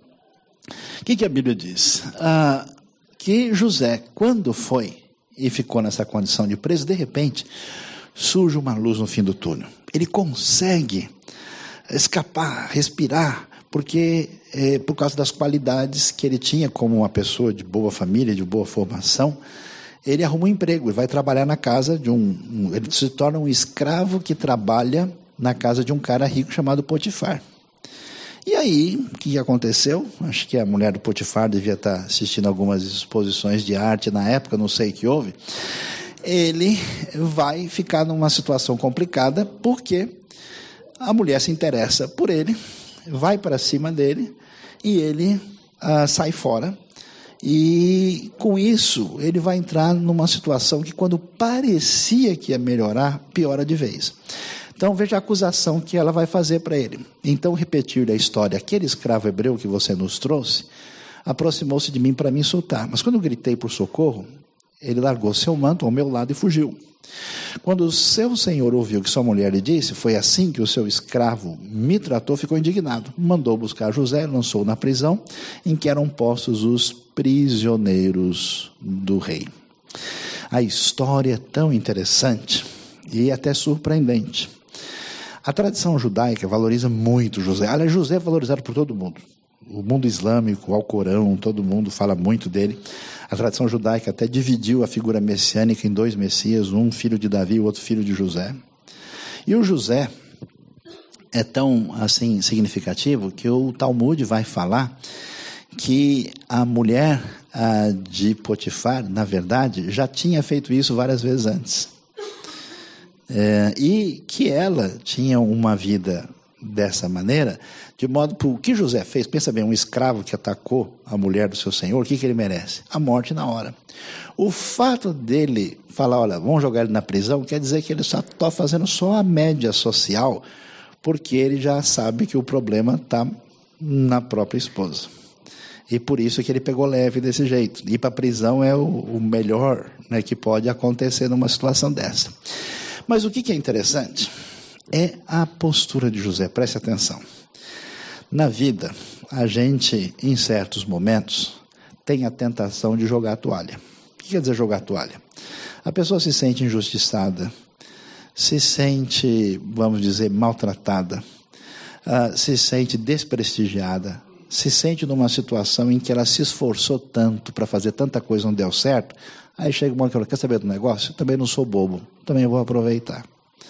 o que, que a Bíblia diz? Ah, que José, quando foi e ficou nessa condição de preso, de repente surge uma luz no fim do túnel. Ele consegue escapar, respirar, porque é, por causa das qualidades que ele tinha como uma pessoa de boa família, de boa formação, ele arruma um emprego e vai trabalhar na casa de um, um... Ele se torna um escravo que trabalha na casa de um cara rico chamado Potifar. E aí, o que aconteceu? Acho que a mulher do Potifar devia estar assistindo algumas exposições de arte na época, não sei o que houve. Ele vai ficar numa situação complicada porque a mulher se interessa por ele, vai para cima dele e ele ah, sai fora. E com isso ele vai entrar numa situação que quando parecia que ia melhorar, piora de vez. Então veja a acusação que ela vai fazer para ele. Então repetir a história, aquele escravo hebreu que você nos trouxe, aproximou-se de mim para me insultar. Mas quando eu gritei por socorro, ele largou seu manto ao meu lado e fugiu. Quando o seu senhor ouviu que sua mulher lhe disse, foi assim que o seu escravo me tratou, ficou indignado. Mandou buscar José, lançou na prisão, em que eram postos os prisioneiros do rei. A história é tão interessante e até surpreendente. A tradição judaica valoriza muito José. Aliás, José é valorizado por todo mundo. O mundo islâmico, o Alcorão, todo mundo fala muito dele. A tradição judaica até dividiu a figura messiânica em dois messias, um filho de Davi e o outro filho de José. E o José é tão assim significativo que o Talmud vai falar que a mulher a, de Potifar, na verdade, já tinha feito isso várias vezes antes. É, e que ela tinha uma vida dessa maneira, de modo que o que José fez, pensa bem, um escravo que atacou a mulher do seu senhor, o que, que ele merece? A morte na hora. O fato dele falar, olha, vamos jogar ele na prisão, quer dizer que ele só está fazendo só a média social, porque ele já sabe que o problema está na própria esposa. E por isso que ele pegou leve desse jeito. Ir para a prisão é o, o melhor, né, que pode acontecer numa situação dessa. Mas o que, que é interessante é a postura de José, preste atenção. Na vida, a gente, em certos momentos, tem a tentação de jogar a toalha. O que quer dizer jogar a toalha? A pessoa se sente injustiçada, se sente, vamos dizer, maltratada, uh, se sente desprestigiada, se sente numa situação em que ela se esforçou tanto para fazer tanta coisa e não deu certo, aí chega uma hora que ela quer saber do negócio? Eu também não sou bobo, também vou aproveitar.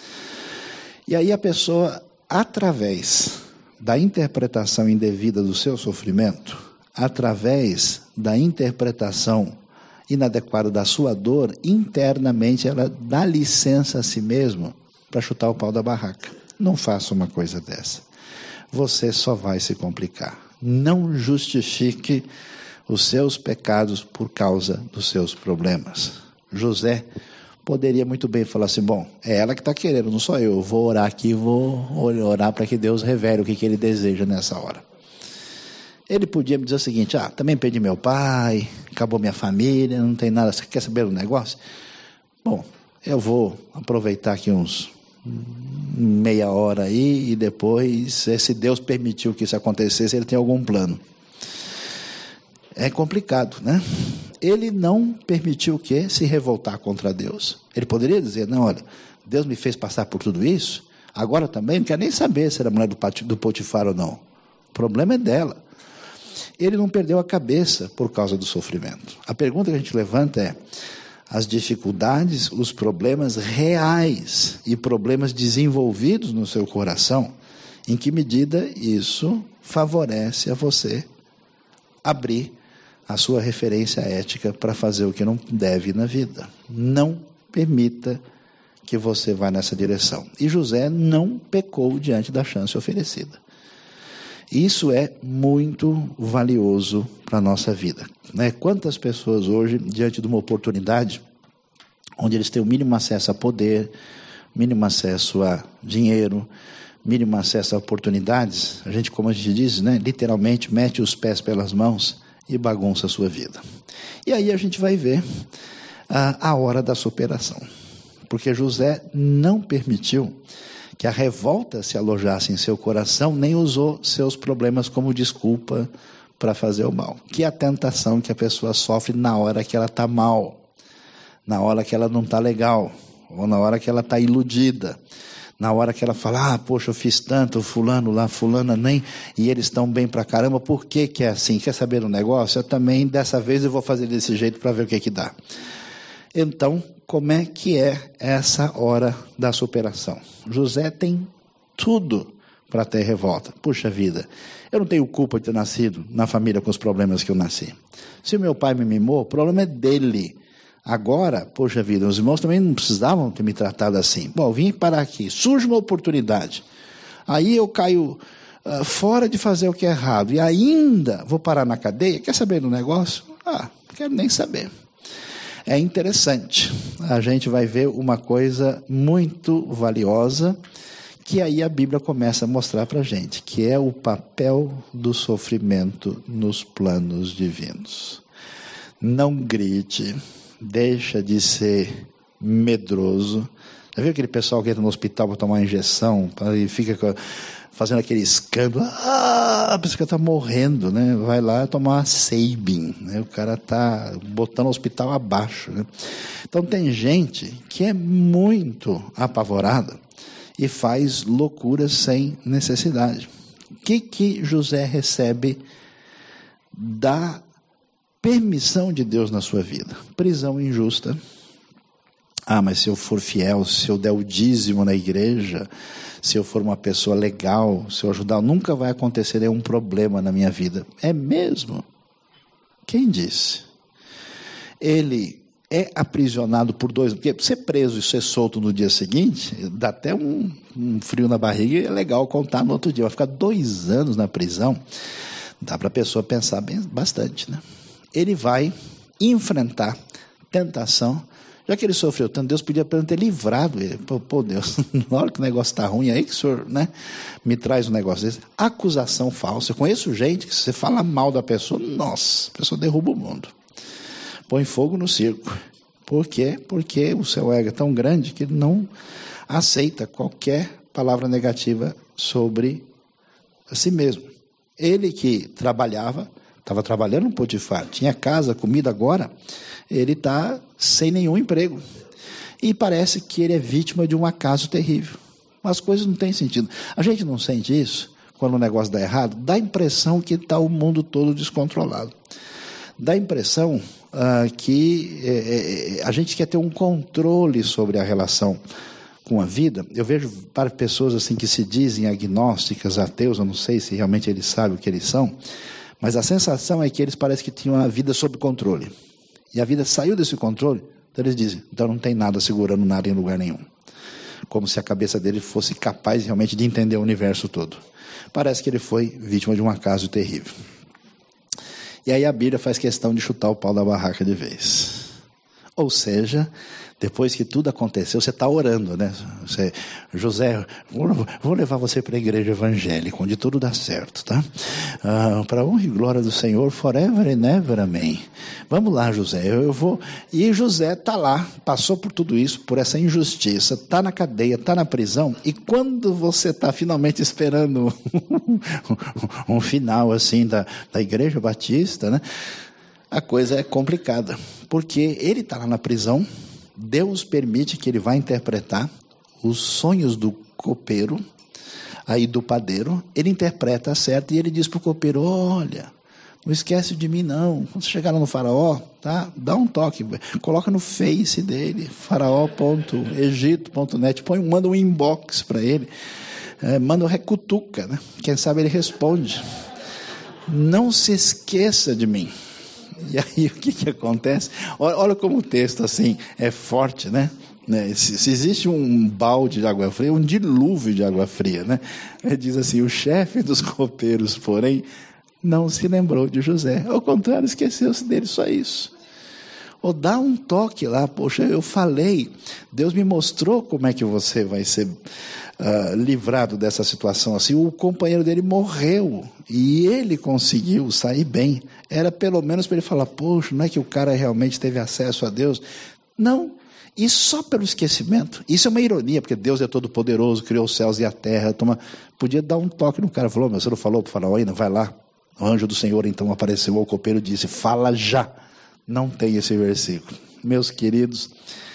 E aí a pessoa, através da interpretação indevida do seu sofrimento, através da interpretação inadequada da sua dor, internamente ela dá licença a si mesma para chutar o pau da barraca. Não faça uma coisa dessa. Você só vai se complicar. Não justifique os seus pecados por causa dos seus problemas. José poderia muito bem falar assim, bom, é ela que está querendo, não sou eu, eu vou orar aqui, vou orar para que Deus revele o que, que ele deseja nessa hora. Ele podia me dizer o seguinte, ah, também perdi meu pai, acabou minha família, não tem nada, você quer saber do negócio? Bom, eu vou aproveitar aqui uns meia hora aí e depois, se Deus permitiu que isso acontecesse, ele tem algum plano. É complicado, né? Ele não permitiu o quê? Se revoltar contra Deus. Ele poderia dizer, não, olha, Deus me fez passar por tudo isso, agora também não quer nem saber se era mulher do Potifar ou não. O problema é dela. Ele não perdeu a cabeça por causa do sofrimento. A pergunta que a gente levanta é, as dificuldades, os problemas reais e problemas desenvolvidos no seu coração, em que medida isso favorece a você abrir a sua referência ética para fazer o que não deve na vida. Não permita que você vá nessa direção. E José não pecou diante da chance oferecida. Isso é muito valioso para a nossa vida, né? Quantas pessoas hoje, diante de uma oportunidade, onde eles têm o mínimo acesso a poder, mínimo acesso a dinheiro, mínimo acesso a oportunidades, a gente, como a gente diz, né, literalmente mete os pés pelas mãos e bagunça a sua vida. E aí a gente vai ver a, a hora da superação, porque José não permitiu que a revolta se alojasse em seu coração, nem usou seus problemas como desculpa para fazer o mal, que é a tentação que a pessoa sofre na hora que ela está mal, na hora que ela não está legal, ou na hora que ela está iludida, na hora que ela fala, ah, poxa, eu fiz tanto, fulano lá, fulana nem, e eles estão bem pra caramba, por que que é assim? Quer saber do negócio? Eu também, dessa vez, eu vou fazer desse jeito para ver o que que dá. Então, como é que é essa hora da superação? José tem tudo para ter revolta. Puxa vida, eu não tenho culpa de ter nascido na família com os problemas que eu nasci. Se o meu pai me mimou, o problema é dele. Agora, poxa vida, os irmãos também não precisavam ter me tratado assim. Bom, eu vim parar aqui, surge uma oportunidade. Aí eu caio uh, fora de fazer o que é errado e ainda vou parar na cadeia. Quer saber do negócio? Ah, não quero nem saber. É interessante, a gente vai ver uma coisa muito valiosa, que aí a Bíblia começa a mostrar para a gente, que é o papel do sofrimento nos planos divinos. Não grite, deixa de ser medroso. Já viu aquele pessoal que entra no hospital para tomar uma injeção e fica fazendo aquele escândalo? Ah, a pessoa está morrendo, né? Vai lá tomar uma Sabin, né? O cara está botando o hospital abaixo, né? Então tem gente que é muito apavorada e faz loucuras sem necessidade. O que que José recebe da permissão de Deus na sua vida? Prisão injusta. Ah, mas se eu for fiel, se eu der o dízimo na igreja, se eu for uma pessoa legal, se eu ajudar, nunca vai acontecer nenhum problema na minha vida. É mesmo? Quem disse? Ele é aprisionado por dois... Porque ser preso e ser solto no dia seguinte, dá até um, um frio na barriga, e é legal contar no outro dia. Vai ficar dois anos na prisão, dá para a pessoa pensar bem, bastante, né? Ele vai enfrentar tentação. Já que ele sofreu tanto, Deus podia apenas ter livrado ele. Pô, pô Deus, na hora que o negócio está ruim, aí que o senhor, né, me traz um negócio desse. Acusação falsa. Eu conheço gente que, se você fala mal da pessoa, nossa, a pessoa derruba o mundo. Põe fogo no circo. Por quê? Porque o seu ego é tão grande que ele não aceita qualquer palavra negativa sobre a si mesmo. Ele que trabalhava, estava trabalhando no Potifar, tinha casa, comida, agora ele está sem nenhum emprego. E parece que ele é vítima de um acaso terrível. As coisas não têm sentido. A gente não sente isso quando o negócio dá errado? Dá a impressão que está o mundo todo descontrolado. Dá a impressão ah, que é, é, a gente quer ter um controle sobre a relação com a vida. Eu vejo para pessoas assim que se dizem agnósticas, ateus, eu não sei se realmente eles sabem o que eles são, mas a sensação é que eles parecem que tinham a vida sob controle. E a vida saiu desse controle, então eles dizem, então não tem nada segurando nada em lugar nenhum. Como se a cabeça dele fosse capaz realmente de entender o universo todo. Parece que ele foi vítima de um acaso terrível. E aí a Bíblia faz questão de chutar o pau da barraca de vez. Ou seja, depois que tudo aconteceu, você está orando, né? Você, José, vou, vou levar você para a igreja evangélica, onde tudo dá certo, tá? Ah, para a honra e glória do Senhor, forever and ever, amém. Vamos lá, José, eu, eu vou... E José está lá, passou por tudo isso, por essa injustiça, está na cadeia, está na prisão, e quando você está finalmente esperando um final, assim, da, da igreja batista, né? A coisa é complicada, porque ele está lá na prisão, Deus permite que ele vá interpretar os sonhos do copeiro, aí do padeiro, ele interpreta certo e ele diz para o copeiro, olha, não esquece de mim não, quando você chegar lá no faraó, tá? Dá um toque, coloca no face dele, faraó ponto egito ponto net, põe, manda um inbox para ele, é, manda um recutuca, né? Quem sabe ele responde, não se esqueça de mim. E aí o que, que acontece? Olha, olha como o texto assim é forte, né? Se, se existe um balde de água fria, um dilúvio de água fria, né? Ele diz assim: o chefe dos copeiros, porém, não se lembrou de José. Ao contrário, esqueceu-se dele, só isso. Ou dá um toque lá, poxa, eu falei, Deus me mostrou como é que você vai ser uh, livrado dessa situação assim. O companheiro dele morreu e ele conseguiu sair bem. Era pelo menos para ele falar: poxa, não é que o cara realmente teve acesso a Deus? Não, e só pelo esquecimento. Isso é uma ironia, porque Deus é todo poderoso, criou os céus e a terra. Toma, podia dar um toque no cara, falou: mas você não falou para o faraó ainda? Vai lá. O anjo do Senhor então apareceu ao copeiro e disse: fala já. Não tem esse versículo. Meus queridos,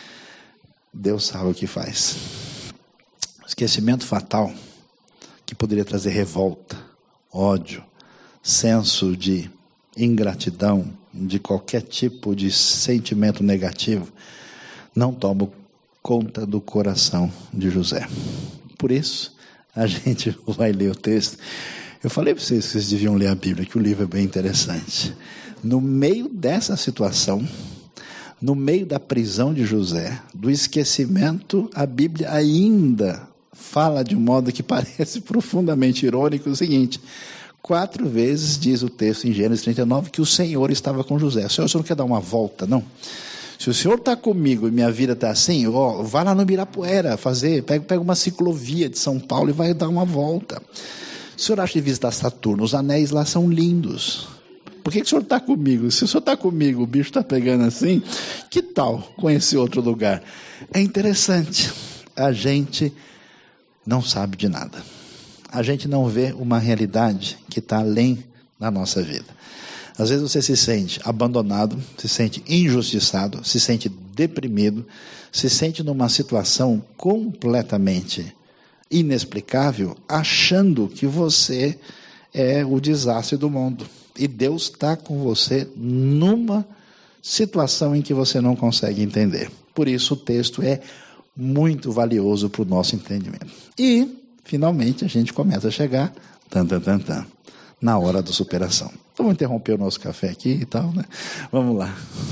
Deus sabe o que faz. Esquecimento fatal, que poderia trazer revolta, ódio, senso de ingratidão, de qualquer tipo de sentimento negativo, não toma conta do coração de José. Por isso, a gente vai ler o texto. Eu falei para vocês que vocês deviam ler a Bíblia, que o livro é bem interessante. No meio dessa situação, no meio da prisão de José, do esquecimento, a Bíblia ainda fala de um modo que parece profundamente irônico o seguinte: quatro vezes diz o texto em Gênesis trinta e nove que o Senhor estava com José. Senhor, o senhor não quer dar uma volta, não? Se o senhor está comigo e minha vida está assim, ó, vai lá no Ibirapuera fazer, pega, pega uma ciclovia de São Paulo e vai dar uma volta. O senhor acha de visitar Saturno? Os anéis lá são lindos. Por que, que o senhor está comigo? Se o senhor está comigo, o bicho está pegando assim, que tal conhecer outro lugar? É interessante, a gente não sabe de nada. A gente não vê uma realidade que está além da nossa vida. Às vezes você se sente abandonado, se sente injustiçado, se sente deprimido, se sente numa situação completamente inexplicável, achando que você é o desastre do mundo. E Deus está com você numa situação em que você não consegue entender. Por isso o texto é muito valioso para o nosso entendimento. E, finalmente, a gente começa a chegar, tan, tan, tan, tan, na hora da superação. Então, vamos interromper o nosso café aqui e tal, né? Vamos lá.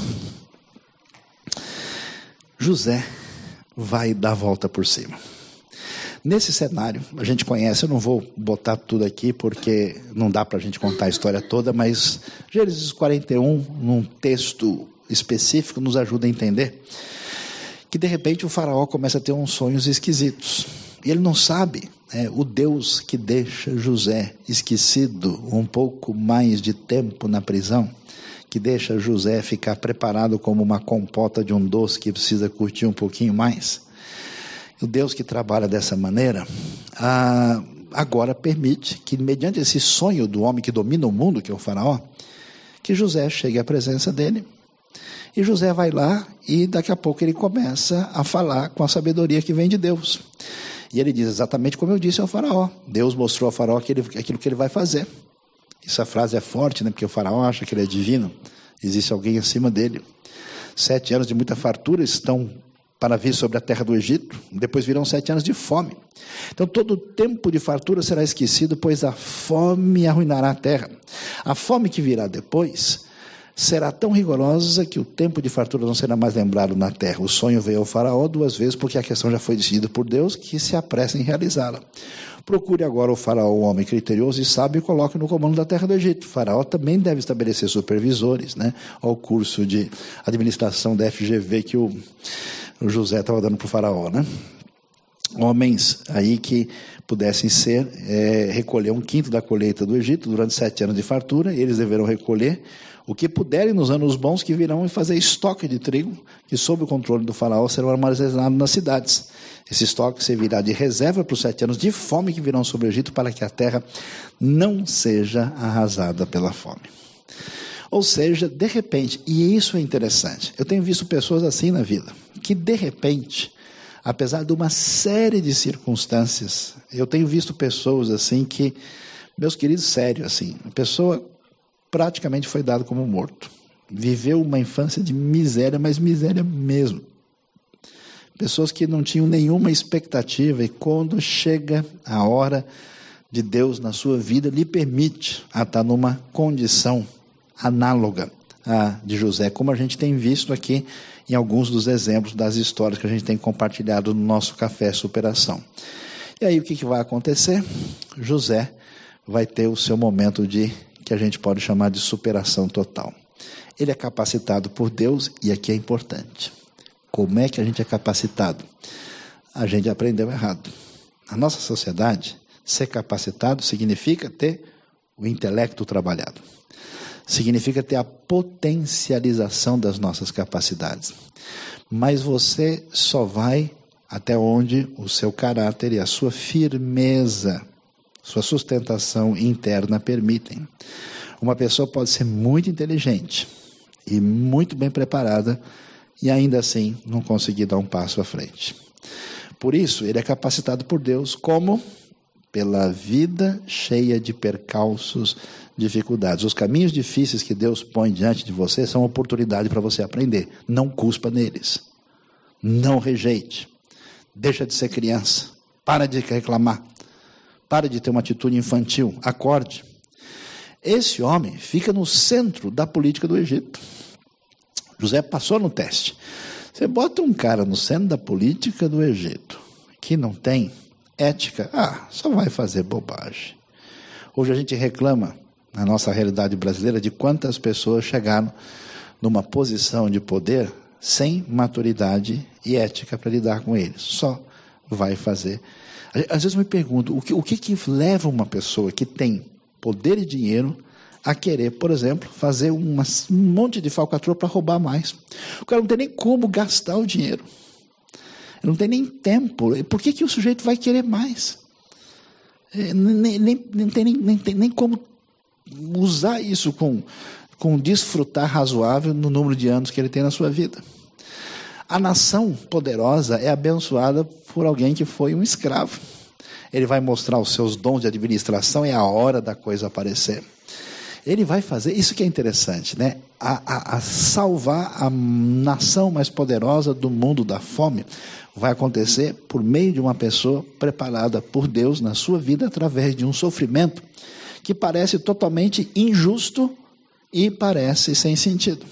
José vai dar a volta por cima. Nesse cenário, a gente conhece, eu não vou botar tudo aqui porque não dá para a gente contar a história toda, mas Gênesis quarenta e um, num texto específico, nos ajuda a entender que de repente o faraó começa a ter uns sonhos esquisitos. E ele não sabe, é, o Deus que deixa José esquecido um pouco mais de tempo na prisão, que deixa José ficar preparado como uma compota de um doce que precisa curtir um pouquinho mais. O Deus que trabalha dessa maneira, ah, agora permite que, mediante esse sonho do homem que domina o mundo, que é o faraó, que José chegue à presença dele. E José vai lá e daqui a pouco ele começa a falar com a sabedoria que vem de Deus. E ele diz exatamente como eu disse ao faraó. Deus mostrou ao faraó aquilo, aquilo que ele vai fazer. Essa frase é forte, né? Porque o faraó acha que ele é divino. Existe alguém acima dele. Sete anos de muita fartura estão para vir sobre a terra do Egito, depois virão sete anos de fome. Então todo o tempo de fartura será esquecido, pois a fome arruinará a terra. A fome que virá depois será tão rigorosa que o tempo de fartura não será mais lembrado na terra. O sonho veio ao faraó duas vezes, porque a questão já foi decidida por Deus, que se apressa em realizá-la. Procure agora o faraó, um homem criterioso e sábio, e coloque no comando da terra do Egito. O faraó também deve estabelecer supervisores, né? Ao curso de administração da F G V que o, o José estava dando para o faraó, né? Homens aí que pudessem ser, é, recolher um quinto da colheita do Egito durante sete anos de fartura. Eles deverão recolher o que puderem nos anos bons que virão e fazer estoque de trigo, que sob o controle do faraó serão armazenados nas cidades. Esse estoque servirá de reserva para os sete anos de fome que virão sobre o Egito, para que a terra não seja arrasada pela fome. Ou seja, de repente, e isso é interessante, eu tenho visto pessoas assim na vida, que de repente, apesar de uma série de circunstâncias, eu tenho visto pessoas assim que, meus queridos, sério, assim, a pessoa praticamente foi dada como morto. Viveu uma infância de miséria, mas miséria mesmo. Pessoas que não tinham nenhuma expectativa, e quando chega a hora de Deus na sua vida, lhe permite a estar numa condição análoga ah, de José, como a gente tem visto aqui em alguns dos exemplos das histórias que a gente tem compartilhado no nosso Café Superação. E aí o que, que vai acontecer? José vai ter o seu momento de, que a gente pode chamar de superação total. Ele é capacitado por Deus, e aqui é importante. Como é que a gente é capacitado? A gente aprendeu errado. Na nossa sociedade, ser capacitado significa ter o intelecto trabalhado. Significa ter a potencialização das nossas capacidades. Mas você só vai até onde o seu caráter e a sua firmeza, sua sustentação interna permitem. Uma pessoa pode ser muito inteligente e muito bem preparada e ainda assim não conseguir dar um passo à frente. Por isso, ele é capacitado por Deus como? Pela vida cheia de percalços, dificuldades. Os caminhos difíceis que Deus põe diante de você são oportunidade para você aprender. Não cuspa neles. Não rejeite. Deixa de ser criança. Para de reclamar. Para de ter uma atitude infantil. Acorde. Esse homem fica no centro da política do Egito. José passou no teste. Você bota um cara no centro da política do Egito, que não tem ética, ah, só vai fazer bobagem. Hoje a gente reclama, na nossa realidade brasileira, de quantas pessoas chegaram numa posição de poder sem maturidade e ética para lidar com eles. Só vai fazer. Às vezes eu me pergunto, o que, o que, que leva uma pessoa que tem poder e dinheiro a querer, por exemplo, fazer uma, um monte de falcatrua para roubar mais? O cara não tem nem como gastar o dinheiro. Ele não tem nem tempo. Por que, que o sujeito vai querer mais? É, nem, nem, nem, tem, nem, nem tem nem como usar isso com, com desfrutar razoável no número de anos que ele tem na sua vida. A nação poderosa é abençoada por alguém que foi um escravo. Ele vai mostrar os seus dons de administração, é a hora da coisa aparecer. Ele vai fazer, isso que é interessante, né? A, a, a salvar a nação mais poderosa do mundo da fome vai acontecer por meio de uma pessoa preparada por Deus na sua vida através de um sofrimento que parece totalmente injusto e parece sem sentido.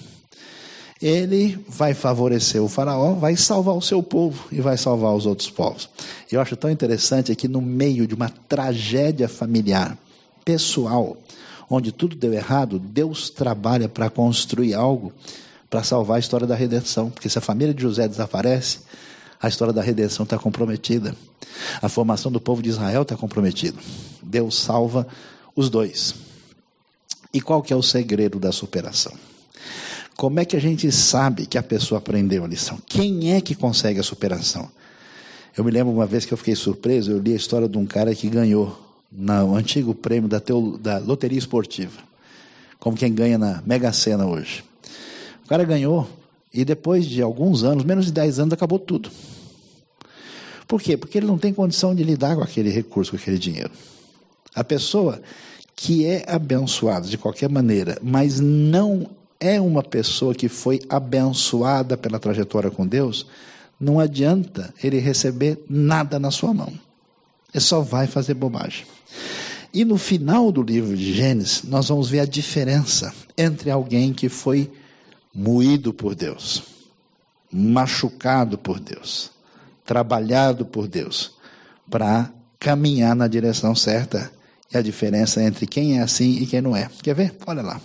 Ele vai favorecer o faraó, vai salvar o seu povo e vai salvar os outros povos. Eu acho tão interessante aqui no meio de uma tragédia familiar, pessoal, onde tudo deu errado, Deus trabalha para construir algo para salvar a história da redenção. Porque se a família de José desaparece, a história da redenção está comprometida. A formação do povo de Israel está comprometida. Deus salva os dois. E qual que é o segredo da superação? Como é que a gente sabe que a pessoa aprendeu a lição? Quem é que consegue a superação? Eu me lembro uma vez que eu fiquei surpreso, eu li a história de um cara que ganhou no antigo prêmio da, teo, da loteria esportiva, como quem ganha na Mega Sena hoje. O cara ganhou e depois de alguns anos, menos de dez anos, acabou tudo. Por quê? Porque ele não tem condição de lidar com aquele recurso, com aquele dinheiro. A pessoa que é abençoada de qualquer maneira, mas não é uma pessoa que foi abençoada pela trajetória com Deus, não adianta ele receber nada na sua mão. Ele só vai fazer bobagem. E no final do livro de Gênesis, nós vamos ver a diferença entre alguém que foi moído por Deus, machucado por Deus, trabalhado por Deus, para caminhar na direção certa, e a diferença entre quem é assim e quem não é. Quer ver? Olha lá.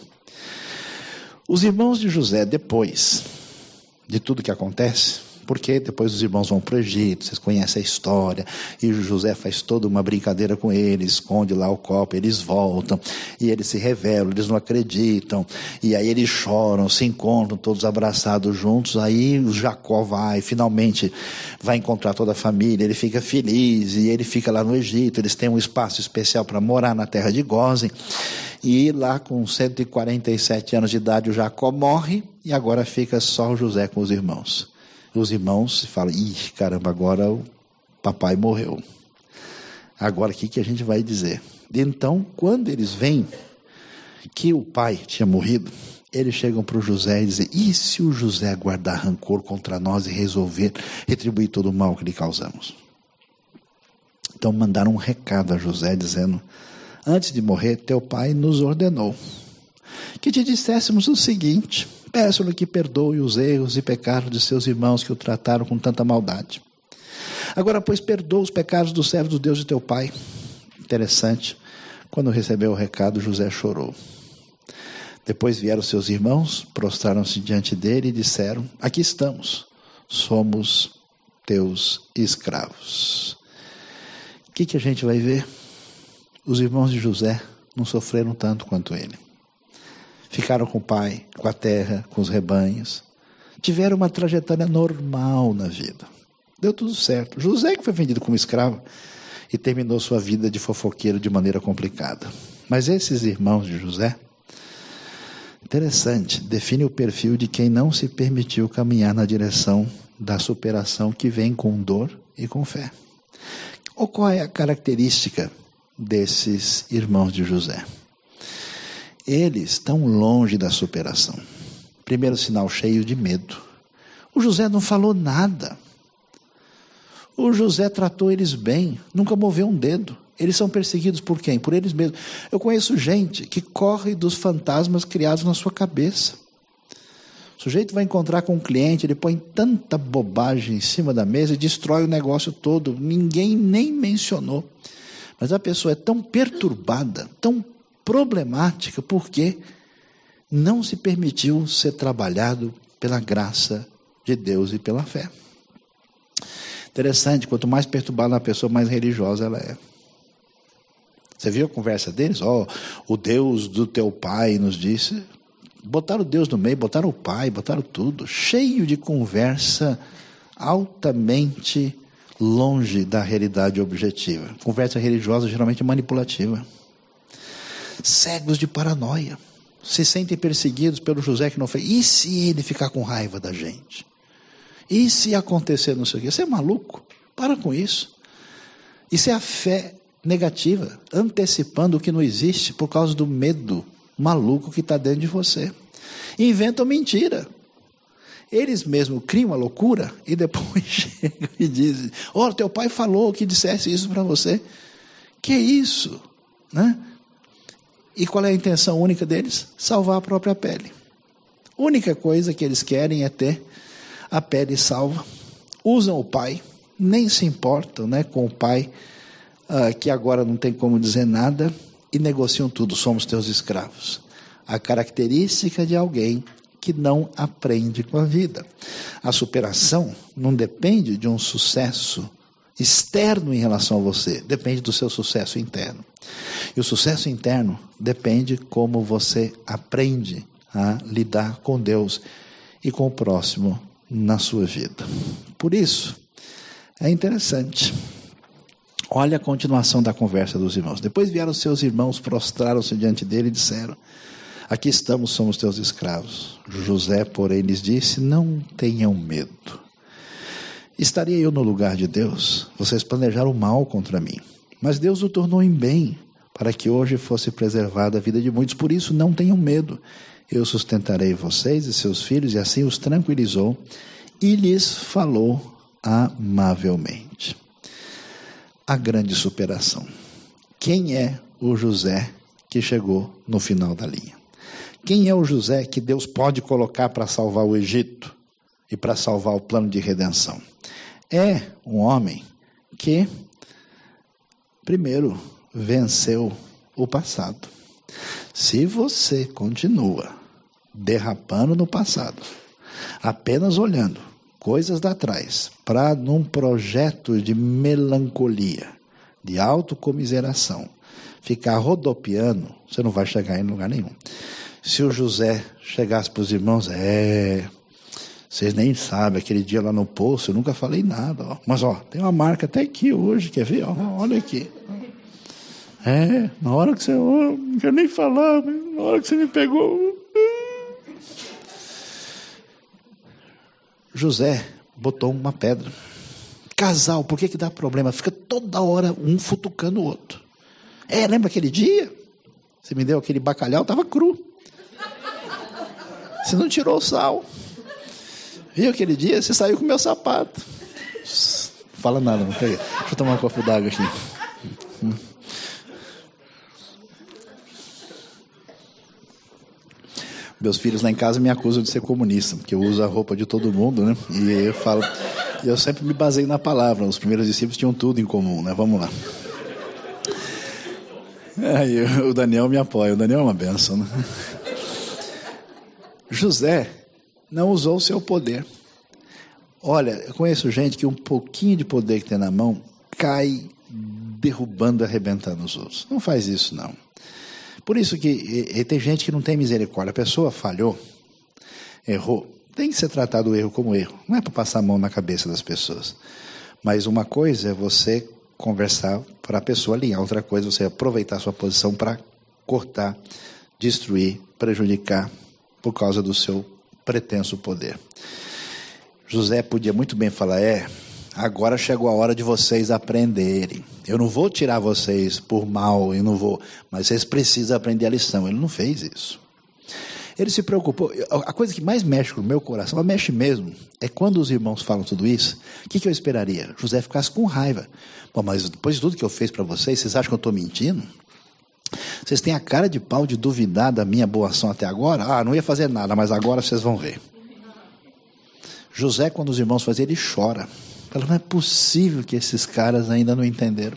Os irmãos de José, depois de tudo que acontece, porque depois os irmãos vão para o Egito, vocês conhecem a história, e José faz toda uma brincadeira com eles, esconde lá o copo, eles voltam, e eles se revelam, eles não acreditam, e aí eles choram, se encontram todos abraçados juntos, aí o Jacó vai, finalmente vai encontrar toda a família, ele fica feliz, e ele fica lá no Egito, eles têm um espaço especial para morar na terra de Gósen, e lá com cento e quarenta e sete anos de idade o Jacó morre, e agora fica só o José com os irmãos. Os irmãos falam, ih, caramba, agora o papai morreu. Agora o que, que a gente vai dizer? Então, quando eles veem que o pai tinha morrido, eles chegam para o José e dizem, e se o José guardar rancor contra nós e resolver retribuir todo o mal que lhe causamos? Então mandaram um recado a José dizendo, antes de morrer, teu pai nos ordenou, que te disséssemos o seguinte: peço-lhe que perdoe os erros e pecados de seus irmãos que o trataram com tanta maldade. Agora, pois, perdoa os pecados do servo do Deus de teu pai. Interessante, quando recebeu o recado, José chorou. Depois vieram seus irmãos, prostraram-se diante dele e disseram: aqui estamos, somos teus escravos. O que, que a gente vai ver? Os irmãos de José não sofreram tanto quanto ele. Ficaram com o pai, com a terra, com os rebanhos. Tiveram uma trajetória normal na vida. Deu tudo certo. José que foi vendido como escravo e terminou sua vida de fofoqueiro de maneira complicada. Mas esses irmãos de José, interessante, define o perfil de quem não se permitiu caminhar na direção da superação que vem com dor e com fé. Ou qual é a característica desses irmãos de José? Eles estão longe da superação. Primeiro sinal, cheio de medo. O José não falou nada. O José tratou eles bem, nunca moveu um dedo. Eles são perseguidos por quem? Por eles mesmos. Eu conheço gente que corre dos fantasmas criados na sua cabeça. O sujeito vai encontrar com um cliente, ele põe tanta bobagem em cima da mesa e destrói o negócio todo. Ninguém nem mencionou. Mas a pessoa é tão perturbada, tão problemática, porque não se permitiu ser trabalhado pela graça de Deus e pela fé. Interessante, quanto mais perturbada a pessoa, mais religiosa ela é. Você viu a conversa deles? Ó, oh, o Deus do teu pai nos disse. Botaram o Deus no meio, botaram o pai, botaram tudo. Cheio de conversa altamente longe da realidade objetiva. Conversa religiosa geralmente manipulativa. Cegos de paranoia. Se sentem perseguidos pelo José que não fez. E se ele ficar com raiva da gente? E se acontecer não sei o quê? Você é maluco? Para com isso. Isso é a fé negativa, antecipando o que não existe por causa do medo maluco que está dentro de você. Inventam mentira. Eles mesmos criam a loucura e depois chegam e dizem: olha, teu pai falou que dissesse isso para você. Que isso? Né? E qual é a intenção única deles? Salvar a própria pele. A única coisa que eles querem é ter a pele salva. Usam o pai, nem se importam, né, com o pai, uh, que agora não tem como dizer nada, e negociam tudo. Somos teus escravos. A característica de alguém que não aprende com a vida. A superação não depende de um sucesso externo em relação a você, depende do seu sucesso interno. E o sucesso interno depende como você aprende a lidar com Deus e com o próximo na sua vida. Por isso, é interessante. Olha a continuação da conversa dos irmãos. Depois vieram seus irmãos, prostraram-se diante dele e disseram: aqui estamos, somos teus escravos. José, porém, lhes disse: não tenham medo. Estaria eu no lugar de Deus? Vocês planejaram mal contra mim, mas Deus o tornou em bem, para que hoje fosse preservada a vida de muitos. Por isso, não tenham medo. Eu sustentarei vocês e seus filhos. E assim os tranquilizou e lhes falou amavelmente. A grande superação. Quem é o José que chegou no final da linha? Quem é o José que Deus pode colocar para salvar o Egito e para salvar o plano de redenção? É um homem que, primeiro, venceu o passado. Se você continua derrapando no passado, apenas olhando coisas da trás, para num projeto de melancolia, de autocomiseração, ficar rodopiando, você não vai chegar em lugar nenhum. Se o José chegasse para os irmãos: é, vocês nem sabem, aquele dia lá no poço, eu nunca falei nada, ó. Mas ó, tem uma marca até aqui hoje, quer ver? Ó, olha aqui. É, na hora que você, ó, não quero nem falar, na hora que você me pegou. José botou uma pedra. Casal, por que que dá problema? Fica toda hora um futucando o outro. É, lembra aquele dia? Você me deu aquele bacalhau, estava cru. Você não tirou o sal. Viu aquele dia? Você saiu com o meu sapato. Não fala nada, não. Deixa eu tomar um copo d'água aqui. Meus filhos lá em casa me acusam de ser comunista, porque eu uso a roupa de todo mundo, né? E eu falo, eu sempre me baseio na palavra. Os primeiros discípulos tinham tudo em comum, né? Vamos lá. Aí o Daniel me apoia. O Daniel é uma bênção, né? José não usou o seu poder. Olha, eu conheço gente que um pouquinho de poder que tem na mão cai derrubando, arrebentando os outros. Não faz isso, não. Por isso que e, e tem gente que não tem misericórdia. A pessoa falhou, errou. Tem que ser tratado o erro como erro. Não é para passar a mão na cabeça das pessoas. Mas uma coisa é você conversar para a pessoa alinhar. Outra coisa é você aproveitar a sua posição para cortar, destruir, prejudicar por causa do seu pretenso poder. José podia muito bem falar, é, agora chegou a hora de vocês aprenderem. Eu não vou tirar vocês por mal, eu não vou, mas vocês precisam aprender a lição. Ele não fez isso. Ele se preocupou. A coisa que mais mexe com o meu coração, mas mexe mesmo, é quando os irmãos falam tudo isso. O que, que eu esperaria? José ficasse com raiva. Bom, mas depois de tudo que eu fiz para vocês, vocês acham que eu estou mentindo? Vocês têm a cara de pau de duvidar da minha boa ação até agora? Ah, não ia fazer nada, mas agora vocês vão ver. José, quando os irmãos faziam, ele chora. Fala, não é possível que esses caras ainda não entenderam.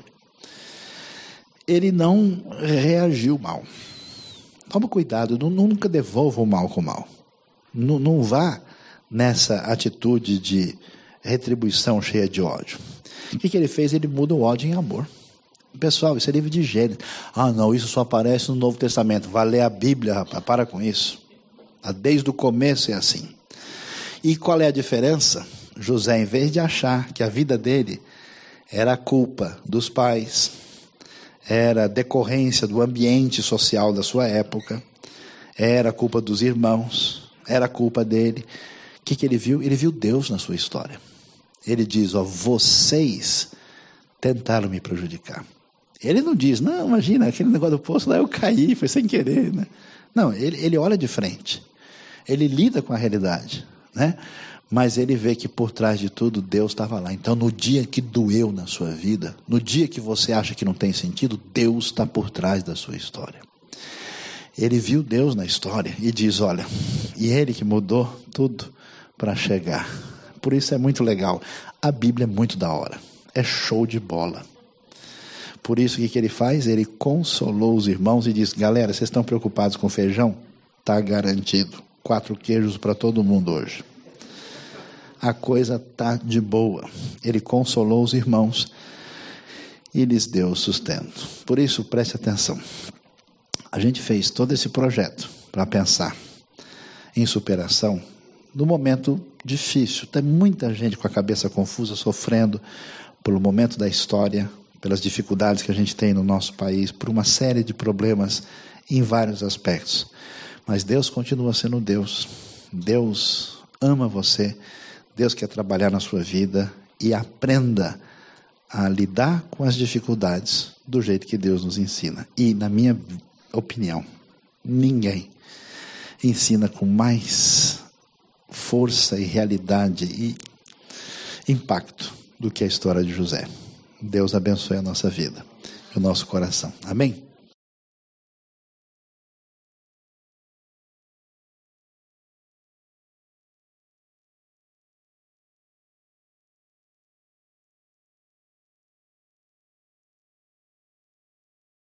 Ele não reagiu mal. Toma cuidado, não, nunca devolva o mal com o mal. Não, não vá nessa atitude de retribuição cheia de ódio. O que, que ele fez? Ele muda o ódio em amor. Pessoal, isso é livro de Gênesis. Ah, não, isso só aparece no Novo Testamento. Vai ler a Bíblia, rapaz, para com isso. Desde o começo é assim. E qual é a diferença? José, em vez de achar que a vida dele era a culpa dos pais, era decorrência do ambiente social da sua época, era a culpa dos irmãos, era a culpa dele, o que, que ele viu? Ele viu Deus na sua história. Ele diz, ó, vocês tentaram me prejudicar. Ele não diz, não, imagina, aquele negócio do poço lá eu caí, foi sem querer, né? Não, ele, ele olha de frente, ele lida com a realidade, né? Mas ele vê que por trás de tudo Deus estava lá. Então no dia que doeu na sua vida, no dia que você acha que não tem sentido, Deus está por trás da sua história. Ele viu Deus na história e diz, olha, e ele que mudou tudo para chegar. Por isso é muito legal, a Bíblia é muito da hora, é show de bola. Por isso o que, que ele faz? Ele consolou os irmãos e diz, galera, vocês estão preocupados com feijão? Está garantido, quatro queijos para todo mundo hoje. A coisa está de boa. Ele consolou os irmãos e lhes deu sustento. Por isso, preste atenção. A gente fez todo esse projeto para pensar em superação no momento difícil. Tem muita gente com a cabeça confusa, sofrendo pelo momento da história, pelas dificuldades que a gente tem no nosso país, por uma série de problemas em vários aspectos. Mas Deus continua sendo Deus. Deus ama você. Deus quer trabalhar na sua vida e aprenda a lidar com as dificuldades do jeito que Deus nos ensina. E, na minha opinião, ninguém ensina com mais força e realidade e impacto do que a história de José. Deus abençoe a nossa vida e o nosso coração. Amém?